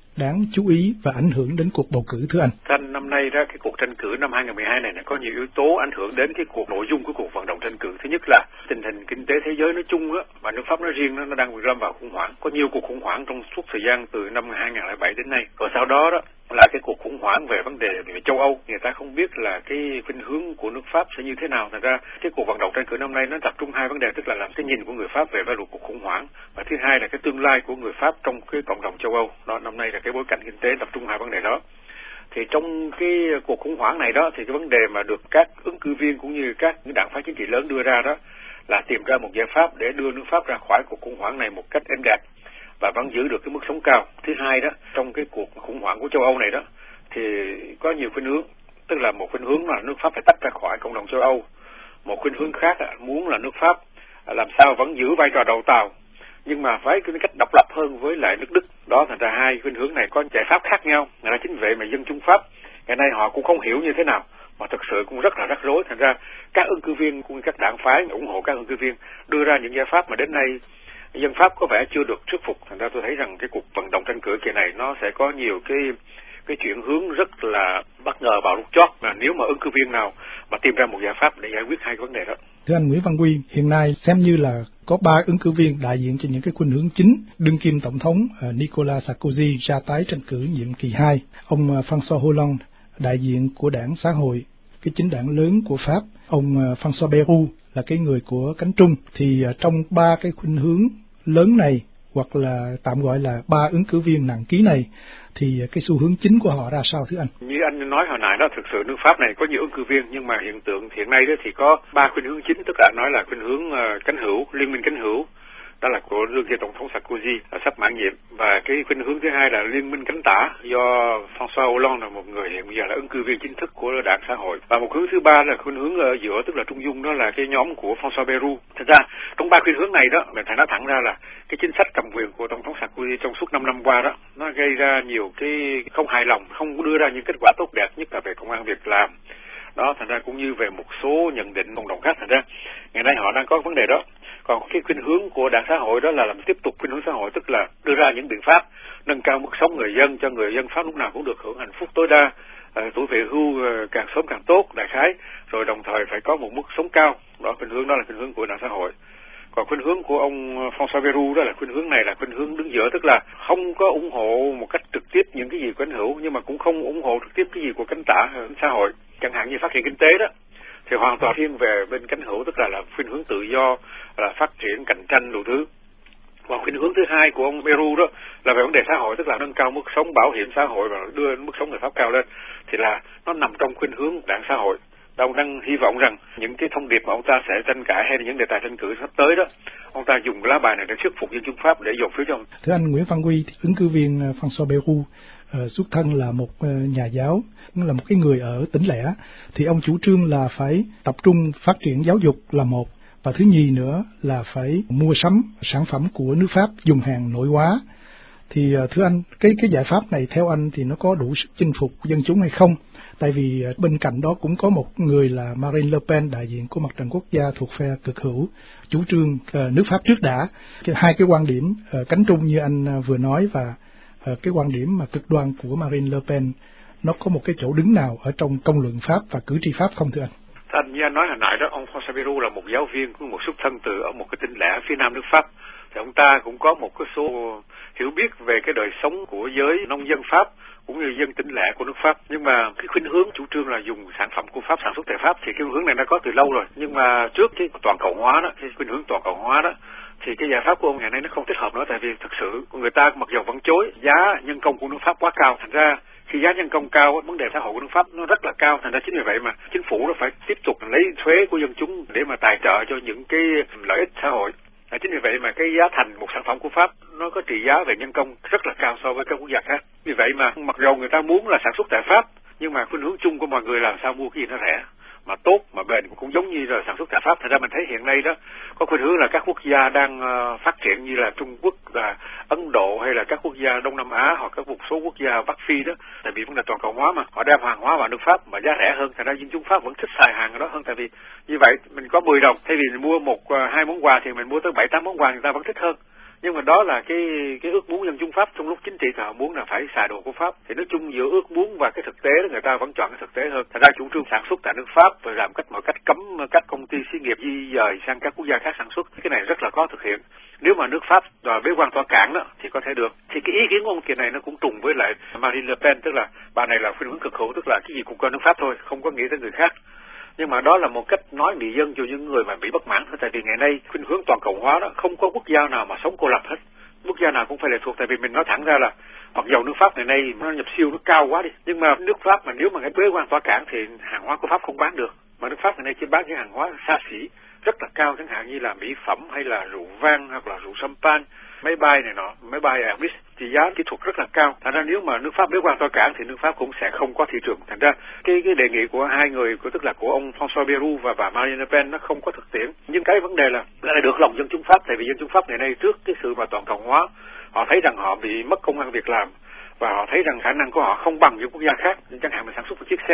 đáng chú ý và ảnh hưởng đến cuộc bầu cử thưa anh? Năm nay đó, cái cuộc tranh cử năm 2012 này có nhiều yếu tố ảnh hưởng đến cái nội dung của cuộc vận động tranh cử. Thứ nhất là tình hình kinh tế thế giới nói chung á, và nước Pháp nói riêng nó đang bị lâm vào khủng hoảng. Có nhiều cuộc khủng hoảng trong suốt thời gian từ năm 2007 đến nay. Rồi sau đó là cái cuộc khủng hoảng về vấn đề về châu Âu. Người ta không biết là cái khuynh hướng của nước Pháp sẽ như thế nào. Thành ra cái cuộc vận động tranh cử năm nay nó tập trung hai vấn đề, tức là làm cái nhìn của người Pháp về cuộc khủng hoảng, và thứ hai là cái tương lai của người Pháp trong cái cộng đồng châu Âu. Đó, năm nay là cái bối cảnh kinh tế tập trung hai vấn đề đó. Thì trong cái cuộc khủng hoảng này đó, thì cái vấn đề mà được các ứng cử viên cũng như các đảng phái chính trị lớn đưa ra đó là tìm ra một giải pháp để đưa nước Pháp ra khỏi cuộc khủng hoảng này một cách êm đẹp và vẫn giữ được cái mức sống cao. Thứ hai đó, trong cái cuộc khủng hoảng của châu Âu này đó thì có nhiều khuynh hướng, tức là một khuynh hướng là nước Pháp phải tách ra khỏi cộng đồng châu Âu, một khuynh hướng khác muốn là nước Pháp làm sao vẫn giữ vai trò đầu tàu nhưng mà với cái cách độc lập hơn với lại nước Đức. Đó, thành ra hai khuynh hướng này có giải pháp khác nhau. Ngày nay chính vậy mà dân chúng Pháp ngày nay họ cũng không hiểu như thế nào, mà thực sự cũng rất là rắc rối. Thành ra các ứng cử viên cũng như các đảng phái ủng hộ các ứng cử viên đưa ra những giải pháp mà đến nay dân Pháp có vẻ chưa được thuyết phục. Thành ra tôi thấy rằng cái cuộc vận động tranh cử kỳ này nó sẽ có nhiều cái chuyển hướng rất là bất ngờ vào lúc chót, mà nếu mà ứng cử viên nào mà tìm ra một giải pháp để giải quyết hai vấn đề đó. Thưa anh Nguyễn Văn Quy, hiện nay xem như là có 3 ứng cử viên đại diện cho những cái khuynh hướng chính. Đương kim tổng thống Nicolas Sarkozy ra tái tranh cử nhiệm kỳ 2, ông François Hollande đại diện của đảng Xã hội, cái chính đảng lớn của Pháp, ông François Bayrou là cái người của cánh Trung. Thì trong 3 cái khuynh hướng lớn này, hoặc là tạm gọi là 3 ứng cử viên nặng ký này, thì cái xu hướng chính của họ ra sao thưa anh? Như anh nói hồi nãy đó, thực sự nước Pháp này có nhiều ứng cử viên, nhưng mà hiện tượng hiện nay đó thì có 3 khuynh hướng chính, tức là nói là khuynh hướng cánh hữu, liên minh cánh hữu, đó là của đương kim tổng thống Sarkozy sắp mãn nhiệm, và cái khuynh hướng thứ hai là liên minh cánh tả do François Hollande là một người hiện bây giờ là ứng cử viên chính thức của đảng Xã hội, và một hướng thứ ba là khuynh hướng ở giữa, tức là trung dung, đó là cái nhóm của François Bayrou. Thật ra trong 3 khuynh hướng này đó, mình phải nói thẳng ra là cái chính sách cầm quyền của tổng thống Sarkozy trong suốt 5 năm qua đó, nó gây ra nhiều cái không hài lòng, không đưa ra những kết quả tốt đẹp, nhất là về công ăn việc làm. Đó, thành ra cũng như về một số nhận định cộng đồng khác. Thành ra ngày nay họ đang có vấn đề đó. Còn cái khuynh hướng của đảng Xã hội đó là làm tiếp tục khuynh hướng xã hội, tức là đưa ra những biện pháp nâng cao mức sống người dân, cho người dân Pháp lúc nào cũng được hưởng hạnh phúc tối đa, tuổi về hưu càng sớm càng tốt, đại khái, rồi đồng thời phải có một mức sống cao. Đó, khuynh hướng đó là khuynh hướng của đảng Xã hội. Còn khuynh hướng của ông François Bayrou đó là khuynh hướng này là khuynh hướng đứng giữa, tức là không có ủng hộ một cách trực tiếp những cái gì của cánh hữu, nhưng mà cũng không ủng hộ trực tiếp cái gì của cánh tả xã hội. Chẳng hạn như phát triển kinh tế đó thì hoàn toàn thiên về bên cánh hữu, tức là khuynh hướng tự do, là phát triển cạnh tranh đủ thứ. Và khuynh hướng thứ hai của ông Bayrou đó là về vấn đề xã hội, tức là nâng cao mức sống, bảo hiểm xã hội và đưa mức sống người Pháp cao lên, thì là nó nằm trong khuynh hướng đảng Xã hội. Ông đang hy vọng rằng những cái thông điệp mà ông ta sẽ tranh cãi hay là những đề tài tranh cử sắp tới đó, ông ta dùng lá bài này để thuyết phục dân chúng Pháp để dồn phiếu cho ông. Thưa anh Nguyễn Văn Quy, ứng cử viên François Bayrou xuất thân là một nhà giáo, là một cái người ở tỉnh lẻ, thì ông chủ trương là phải tập trung phát triển giáo dục là một, và thứ nhì nữa là phải mua sắm sản phẩm của nước Pháp dùng hàng nội hóa. Thì thưa anh, cái giải pháp này theo anh thì nó có đủ sức chinh phục dân chúng hay không? Tại vì bên cạnh đó cũng có một người là Marine Le Pen, đại diện của Mặt trận Quốc gia thuộc phe cực hữu, chủ trương nước Pháp trước đã. Hai cái quan điểm cánh trung như anh vừa nói và cái quan điểm mà cực đoan của Marine Le Pen, nó có một cái chỗ đứng nào ở trong công luận Pháp và cử tri Pháp không thưa anh? Anh như anh nói hồi nãy đó, ông François Bayrou là một giáo viên của một xuất thân từ ở một cái tỉnh lẻ phía nam nước Pháp, thì ông ta cũng có một cái số hiểu biết về cái đời sống của giới nông dân Pháp cũng như dân tỉnh lẻ của nước Pháp. Nhưng mà cái khuynh hướng chủ trương là dùng sản phẩm của Pháp sản xuất tại Pháp thì cái hướng này đã có từ lâu rồi. Nhưng mà trước cái toàn cầu hóa đó, cái khuynh hướng toàn cầu hóa đó, thì cái giải pháp của ông ngày nay nó không thích hợp nữa, tại vì thực sự người ta mặc dù vẫn chối giá nhân công của nước Pháp quá cao. Thành ra khi giá nhân công cao, vấn đề xã hội của nước Pháp nó rất là cao. Thành ra chính vì vậy mà chính phủ nó phải tiếp tục lấy thuế của dân chúng để mà tài trợ cho những cái lợi ích xã hội. Chính vì vậy mà cái giá thành một sản phẩm của Pháp nó có trị giá về nhân công rất là cao so với các quốc gia khác. Vì vậy mà mặc dù người ta muốn là sản xuất tại Pháp, nhưng mà khuynh hướng chung của mọi người làm sao mua cái gì nó rẻ mà tốt mà bền cũng giống như là sản xuất tại Pháp. Thành ra mình thấy hiện nay đó có khuynh hướng là các quốc gia đang phát triển như là Trung Quốc, là Ấn Độ hay là các quốc gia Đông Nam Á hoặc các một số quốc gia Bắc Phi đó, tại vì vấn đề toàn cầu hóa mà họ đem hàng hóa vào nước Pháp mà giá rẻ hơn, thành ra dân chúng Pháp vẫn thích xài hàng ở đó hơn. Tại vì như vậy mình có 10 đồng thay vì mình mua 1-2 món quà thì mình mua tới 7-8 món quà, người ta vẫn thích hơn. Nhưng mà đó là cái ước muốn dân chúng Pháp trong lúc chính trị thì họ muốn là phải xài đồ của Pháp. Thì nói chung giữa ước muốn và cái thực tế đó người ta vẫn chọn cái thực tế hơn. Thành ra chủ trương sản xuất tại nước Pháp rồi làm mọi cách cấm các công ty xí nghiệp di dời sang các quốc gia khác sản xuất. Cái này rất là khó thực hiện. Nếu mà nước Pháp bế quan tỏa cảng đó thì có thể được. Thì cái ý kiến của ông Kiệt này nó cũng trùng với lại Marine Le Pen, tức là bà này là khuynh hướng cực hữu, tức là cái gì cũng coi nước Pháp thôi, không có nghĩ tới người khác. Nhưng mà đó là một cách nói bị dân cho những người mà bị bất mãn thôi. Tại vì ngày nay khuynh hướng toàn cầu hóa đó, không có quốc gia nào mà sống cô lập hết. Quốc gia nào cũng phải lệ thuộc. Tại vì mình nói thẳng ra là mặc dầu nước Pháp ngày nay nó nhập siêu nó cao quá đi, nhưng mà nước Pháp mà nếu mà cái bế quan tỏa cảng thì hàng hóa của Pháp không bán được. Mà nước Pháp ngày nay chỉ bán những hàng hóa xa xỉ rất là cao, chẳng hạn như là mỹ phẩm hay là rượu vang hoặc là rượu champagne, máy bay này nọ, máy bay Airbus thì giá kỹ thuật rất là cao. Thành ra nếu mà nước Pháp bế quan tỏa cảng thì nước Pháp cũng sẽ không có thị trường. Thành ra cái đề nghị của hai người, tức là của ông François Bayrou và bà Marine Le Pen nó không có thực tiễn. Nhưng cái vấn đề là được lòng dân chúng Pháp, tại vì dân chúng Pháp ngày nay trước cái sự mà toàn cầu hóa, họ thấy rằng họ bị mất công ăn việc làm và họ thấy rằng khả năng của họ không bằng những quốc gia khác. Chẳng hạn mà sản xuất một chiếc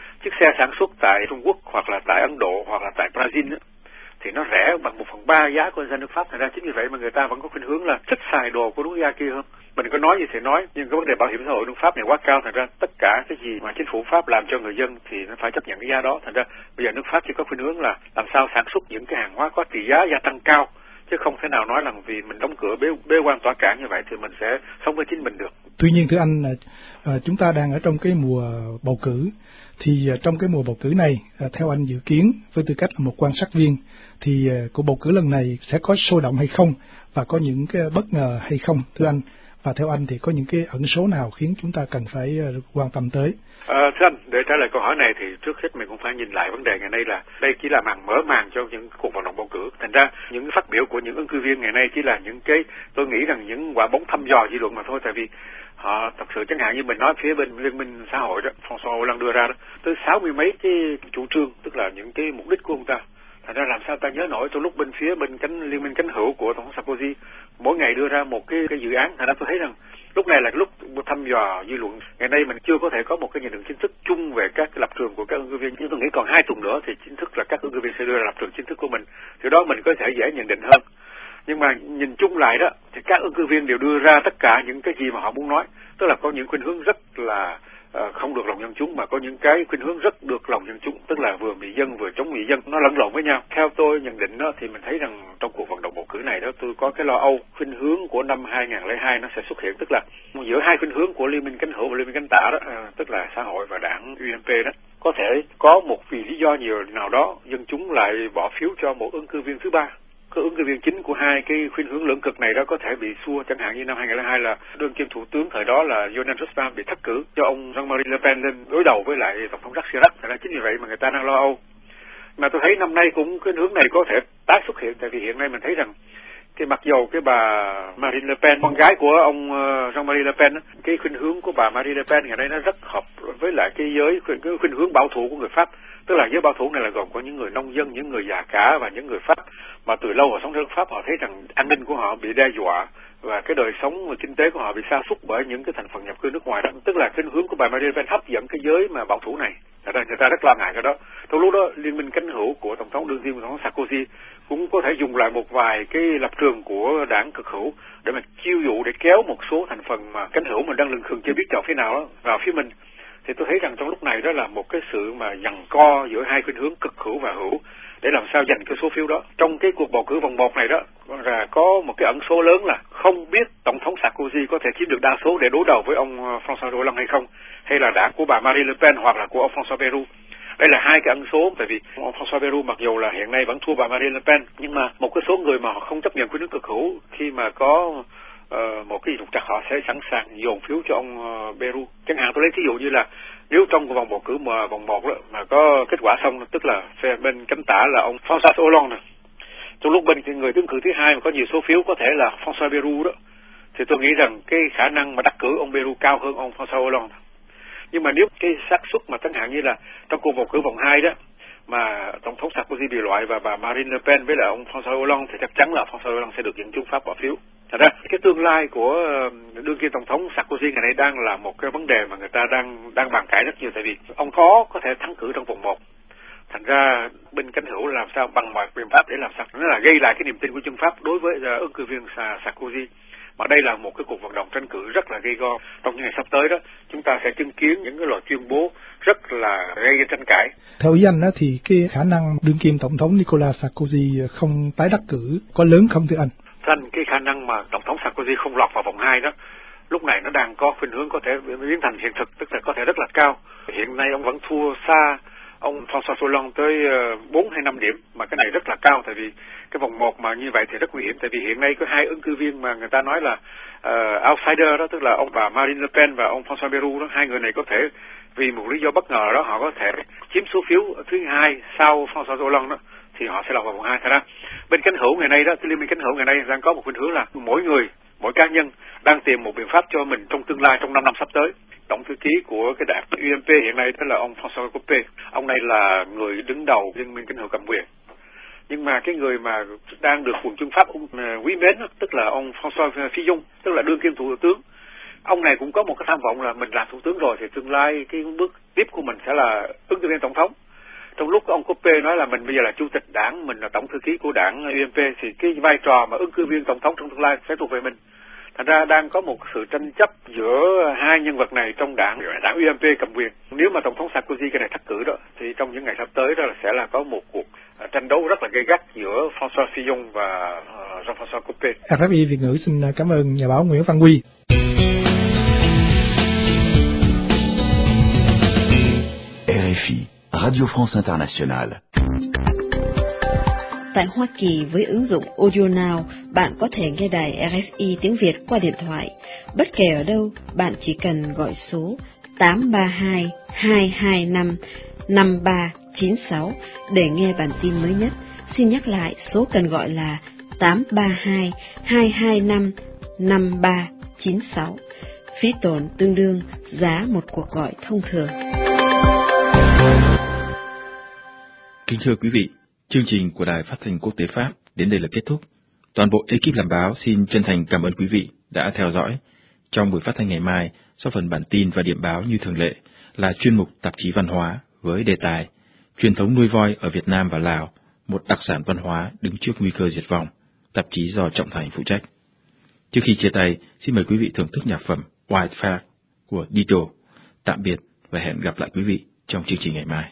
xe sản xuất tại Trung Quốc hoặc là tại Ấn Độ hoặc là tại Brazil thì nó rẻ bằng 1/3 giá của dân nước Pháp. Thành ra chính vì vậy mà người ta vẫn có khuynh hướng là thích xài đồ của quốc gia kia hơn. Mình có nói gì thì nói, nhưng cái vấn đề bảo hiểm xã hội nước Pháp này quá cao, thành ra tất cả cái gì mà chính phủ Pháp làm cho người dân thì nó phải chấp nhận cái giá đó. Thành ra bây giờ nước Pháp chỉ có khuynh hướng là làm sao sản xuất những cái hàng hóa có trị giá gia tăng cao, chứ không thể nào nói rằng vì mình đóng cửa bế quan tỏa cảng như vậy thì mình sẽ sống với chính mình được. Tuy nhiên thưa anh, chúng ta đang ở trong cái mùa bầu cử, thì trong cái mùa bầu cử này, theo anh dự kiến với tư cách là một quan sát viên, thì cuộc bầu cử lần này sẽ có sôi động hay không và có những cái bất ngờ hay không thưa anh? Và theo anh thì có những cái ẩn số nào khiến chúng ta cần phải quan tâm tới? Thưa anh, để trả lời câu hỏi này thì trước hết mình cũng phải nhìn lại vấn đề ngày nay là đây chỉ là mở màn cho những cuộc vận động bầu cử. Thành ra những phát biểu của những ứng cử viên ngày nay chỉ là những cái, tôi nghĩ rằng những quả bóng thăm dò dư luận mà thôi. Tại vì họ thật sự, chẳng hạn như mình nói phía bên Liên minh xã hội đó, François Hollande đưa ra đó, tới 60 mấy cái chủ trương, tức là những cái mục đích của ông ta. Thành ra làm sao ta nhớ nổi trong lúc bên Liên minh cánh hữu của Tổng thống Sarkozy mỗi ngày đưa ra một cái dự án. Thành ra tôi thấy rằng lúc này là lúc thăm dò dư luận. Ngày nay mình chưa có thể có một cái nhận định chính thức chung về các cái lập trường của các ứng cử viên, nhưng tôi nghĩ còn 2 tuần nữa thì chính thức là các ứng cử viên sẽ đưa ra lập trường chính thức của mình. Từ đó mình có thể dễ nhận định hơn. Nhưng mà nhìn chung lại đó thì các ứng cử viên đều đưa ra tất cả những cái gì mà họ muốn nói, tức là có những khuynh hướng rất là không được lòng dân chúng, mà có những cái khuynh hướng rất được lòng dân chúng, tức là vừa mỹ dân vừa chống mỹ dân, nó lẫn lộn với nhau. Theo tôi nhận định đó thì mình thấy rằng trong cuộc vận động bầu cử này đó, tôi có cái lo âu khuynh hướng của năm 2002 nó sẽ xuất hiện, tức là giữa hai khuynh hướng của Liên minh cánh hữu và Liên minh cánh tả đó, tức là xã hội và đảng UMP đó, có thể có một vì lý do nhiều nào đó dân chúng lại bỏ phiếu cho một ứng cử viên thứ ba. Cái ứng cử viên chính của hai cái khuynh hướng lưỡng cực này đó có thể bị xua, chẳng hạn như năm 2002 là đương kim thủ tướng thời đó là Lionel Jospin bị thất cử cho ông Jean-Marie Le Pen lên đối đầu với lại tổng thống Jacques Chirac. Thành ra chính vì vậy mà người ta đang lo âu. Mà tôi thấy năm nay cũng cái hướng này có thể tái xuất hiện, tại vì hiện nay mình thấy rằng cái mặc dầu cái bà Marine Le Pen, con gái của ông Jean-Marie Le Pen, cái khuynh hướng của bà Marine Le Pen ngày nay nó rất hợp với lại cái khuynh hướng bảo thủ của người Pháp. Tức là giới bảo thủ này là gồm có những người nông dân, những người già cả và những người Pháp mà từ lâu họ sống trong nước Pháp. Họ thấy rằng an ninh của họ bị đe dọa và cái đời sống và kinh tế của họ bị sa sút bởi những cái thành phần nhập cư nước ngoài đó. Tức là khuynh hướng của bà Marine Le Pen hấp dẫn cái giới mà bảo thủ này. Người ta rất lo ngại cái đó. Trong lúc đó Liên minh cánh hữu của tổng thống đương kim tổng thống Sarkozy cũng có thể dùng lại một vài cái lập trường của đảng cực hữu để mà chiêu dụ, để kéo một số thành phần mà cánh hữu mình đang lừng khừng chưa biết chọn phía nào đó vào phía mình. Thì tôi thấy rằng trong lúc này đó là một cái sự mà giằng co giữa hai khuynh hướng cực hữu và hữu để làm sao giành cái số phiếu đó. Trong cái cuộc bầu cử vòng 1 này đó là có một cái ẩn số lớn là không biết tổng thống Sarkozy có thể chiếm được đa số để đối đầu với ông François Hollande hay không, hay là đảng của bà Marine Le Pen hoặc là của ông François Bayrou. Đây là hai cái ẩn số, tại vì ông François Bayrou mặc dù là hiện nay vẫn thua bà Marine Le Pen, nhưng mà một cái số người mà họ không chấp nhận khuynh hướng cực hữu, khi mà có một cái trục trặc họ sẽ sẵn sàng dồn phiếu cho ông Bayrou. Chẳng hạn tôi lấy ví dụ như là nếu trong cái vòng bầu cử mà vòng 1 đó mà có kết quả xong, tức là phe bên cánh tả là ông François Hollande này, trong lúc bên người ứng cử thứ hai mà có nhiều số phiếu có thể là François Bayrou đó, thì tôi nghĩ rằng cái khả năng mà đắc cử ông Bayrou cao hơn ông François Hollande. Nhưng mà nếu cái xác suất mà chẳng hạn như là trong cuộc bầu cử vòng 2 đó mà tổng thống Sarkozy bị loại và bà Marine Le Pen với lại ông François Hollande thì chắc chắn là François Hollande sẽ được dân chúng Pháp bỏ phiếu. Thật ra cái tương lai của đương kim tổng thống Sarkozy ngày nay đang là một cái vấn đề mà người ta đang bàn cãi rất nhiều, tại vì ông có thể thắng cử trong vòng 1 Thành ra bên cánh hữu làm sao bằng mọi biện pháp để làm sao nó là gây lại cái niềm tin của dân Pháp đối với ứng cử viên Sarkozy. Mà đây là một cái cuộc vận động tranh cử rất là gay go. Trong những ngày sắp tới đó, chúng ta sẽ chứng kiến những cái loại tuyên bố rất là gây tranh cãi. Theo ý anh thì cái khả năng đương kim tổng thống Nicolas Sarkozy không tái đắc cử có lớn không thưa anh? Cái khả năng mà tổng thống Sarkozy không lọt vào vòng 2 đó, lúc này nó đang có khuynh hướng có thể biến thành hiện thực, tức là có thể rất là cao. Hiện nay ông vẫn thua xa ông François Hollande tới 4 hay 5 điểm, mà cái này rất là cao, tại vì cái vòng 1 mà như vậy thì rất nguy hiểm, tại vì hiện nay có hai ứng cử viên mà người ta nói là outsider đó, tức là ông bà Marine Le Pen và ông François Bayrou đó. Hai người này có thể vì một lý do bất ngờ đó họ có thể chiếm số phiếu thứ hai sau François Hollande đó, thì họ sẽ lọt vào vòng 2. Thật ra bên cánh hữu ngày nay đó, cái liên minh cánh hữu ngày nay đang có một khuynh hướng là mỗi cá nhân đang tìm một biện pháp cho mình trong tương lai, trong 5 năm sắp tới. Tổng thư ký của cái đảng UMP hiện nay đó là ông François Copé. Ông này là người đứng đầu liên minh cánh hữu cầm quyền. Nhưng mà cái người mà đang được quần chúng Pháp ông quý mến đó, tức là ông François Fillon, tức là đương kim thủ tướng. Ông này cũng có một cái tham vọng là mình làm thủ tướng rồi thì tương lai cái bước tiếp của mình sẽ là ứng cử viên tổng thống. Trong lúc ông Copé nói là mình bây giờ là chủ tịch đảng, mình là tổng thư ký của đảng UMP, thì cái vai trò mà ứng cử viên tổng thống trong tương lai sẽ thuộc về mình. Thành ra đang có một sự tranh chấp giữa hai nhân vật này trong đảng UMP cầm quyền. Nếu mà tổng thống Sarkozy cái này thất cử đó, thì trong những ngày sắp tới đó sẽ là có một cuộc tranh đấu rất là gay gắt giữa François Fillon và Jean-François Copé. RFI Việt ngữ xin cảm ơn nhà báo Nguyễn Văn Huy. RFI, Radio France Internationale. Tại Hoa Kỳ, với ứng dụng Audio Now, bạn có thể nghe đài RFI tiếng Việt qua điện thoại. Bất kể ở đâu, bạn chỉ cần gọi số 832-225-5396 để nghe bản tin mới nhất. Xin nhắc lại, số cần gọi là 832-225-5396. Phí tổn tương đương giá một cuộc gọi thông thường. Kính thưa quý vị, chương trình của Đài Phát thanh Quốc tế Pháp đến đây là kết thúc. Toàn bộ ekip làm báo xin chân thành cảm ơn quý vị đã theo dõi. Trong buổi phát thanh ngày mai, sau phần bản tin và điểm báo như thường lệ là chuyên mục tạp chí văn hóa với đề tài truyền thống nuôi voi ở Việt Nam và Lào, một đặc sản văn hóa đứng trước nguy cơ diệt vong, tạp chí do Trọng Thành phụ trách. Trước khi chia tay, xin mời quý vị thưởng thức nhạc phẩm White Flag của Dido. Tạm biệt và hẹn gặp lại quý vị trong chương trình ngày mai.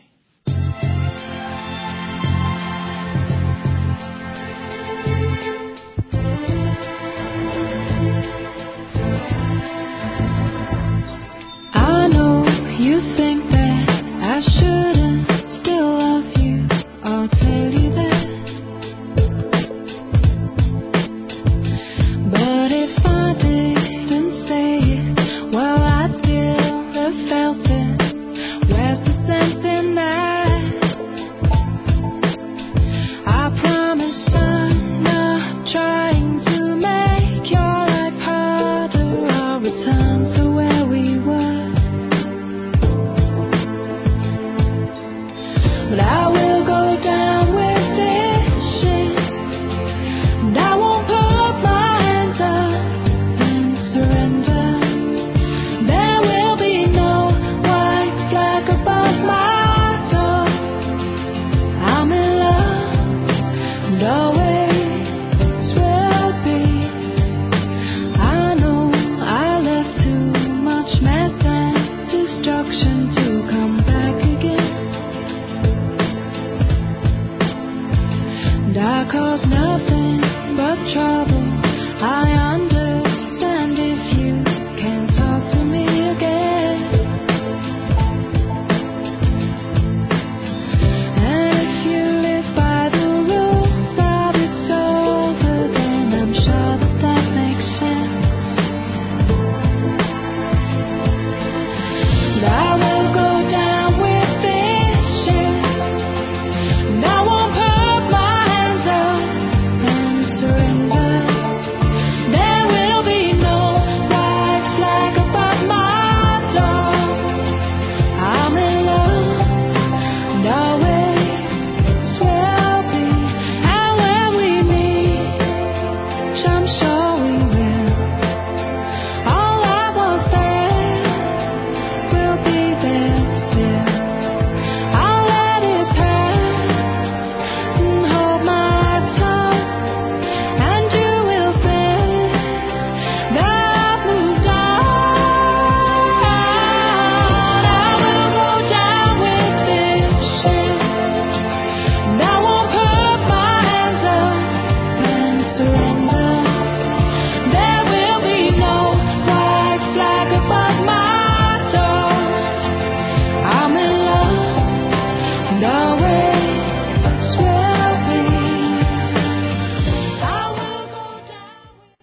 I caused nothing but trouble.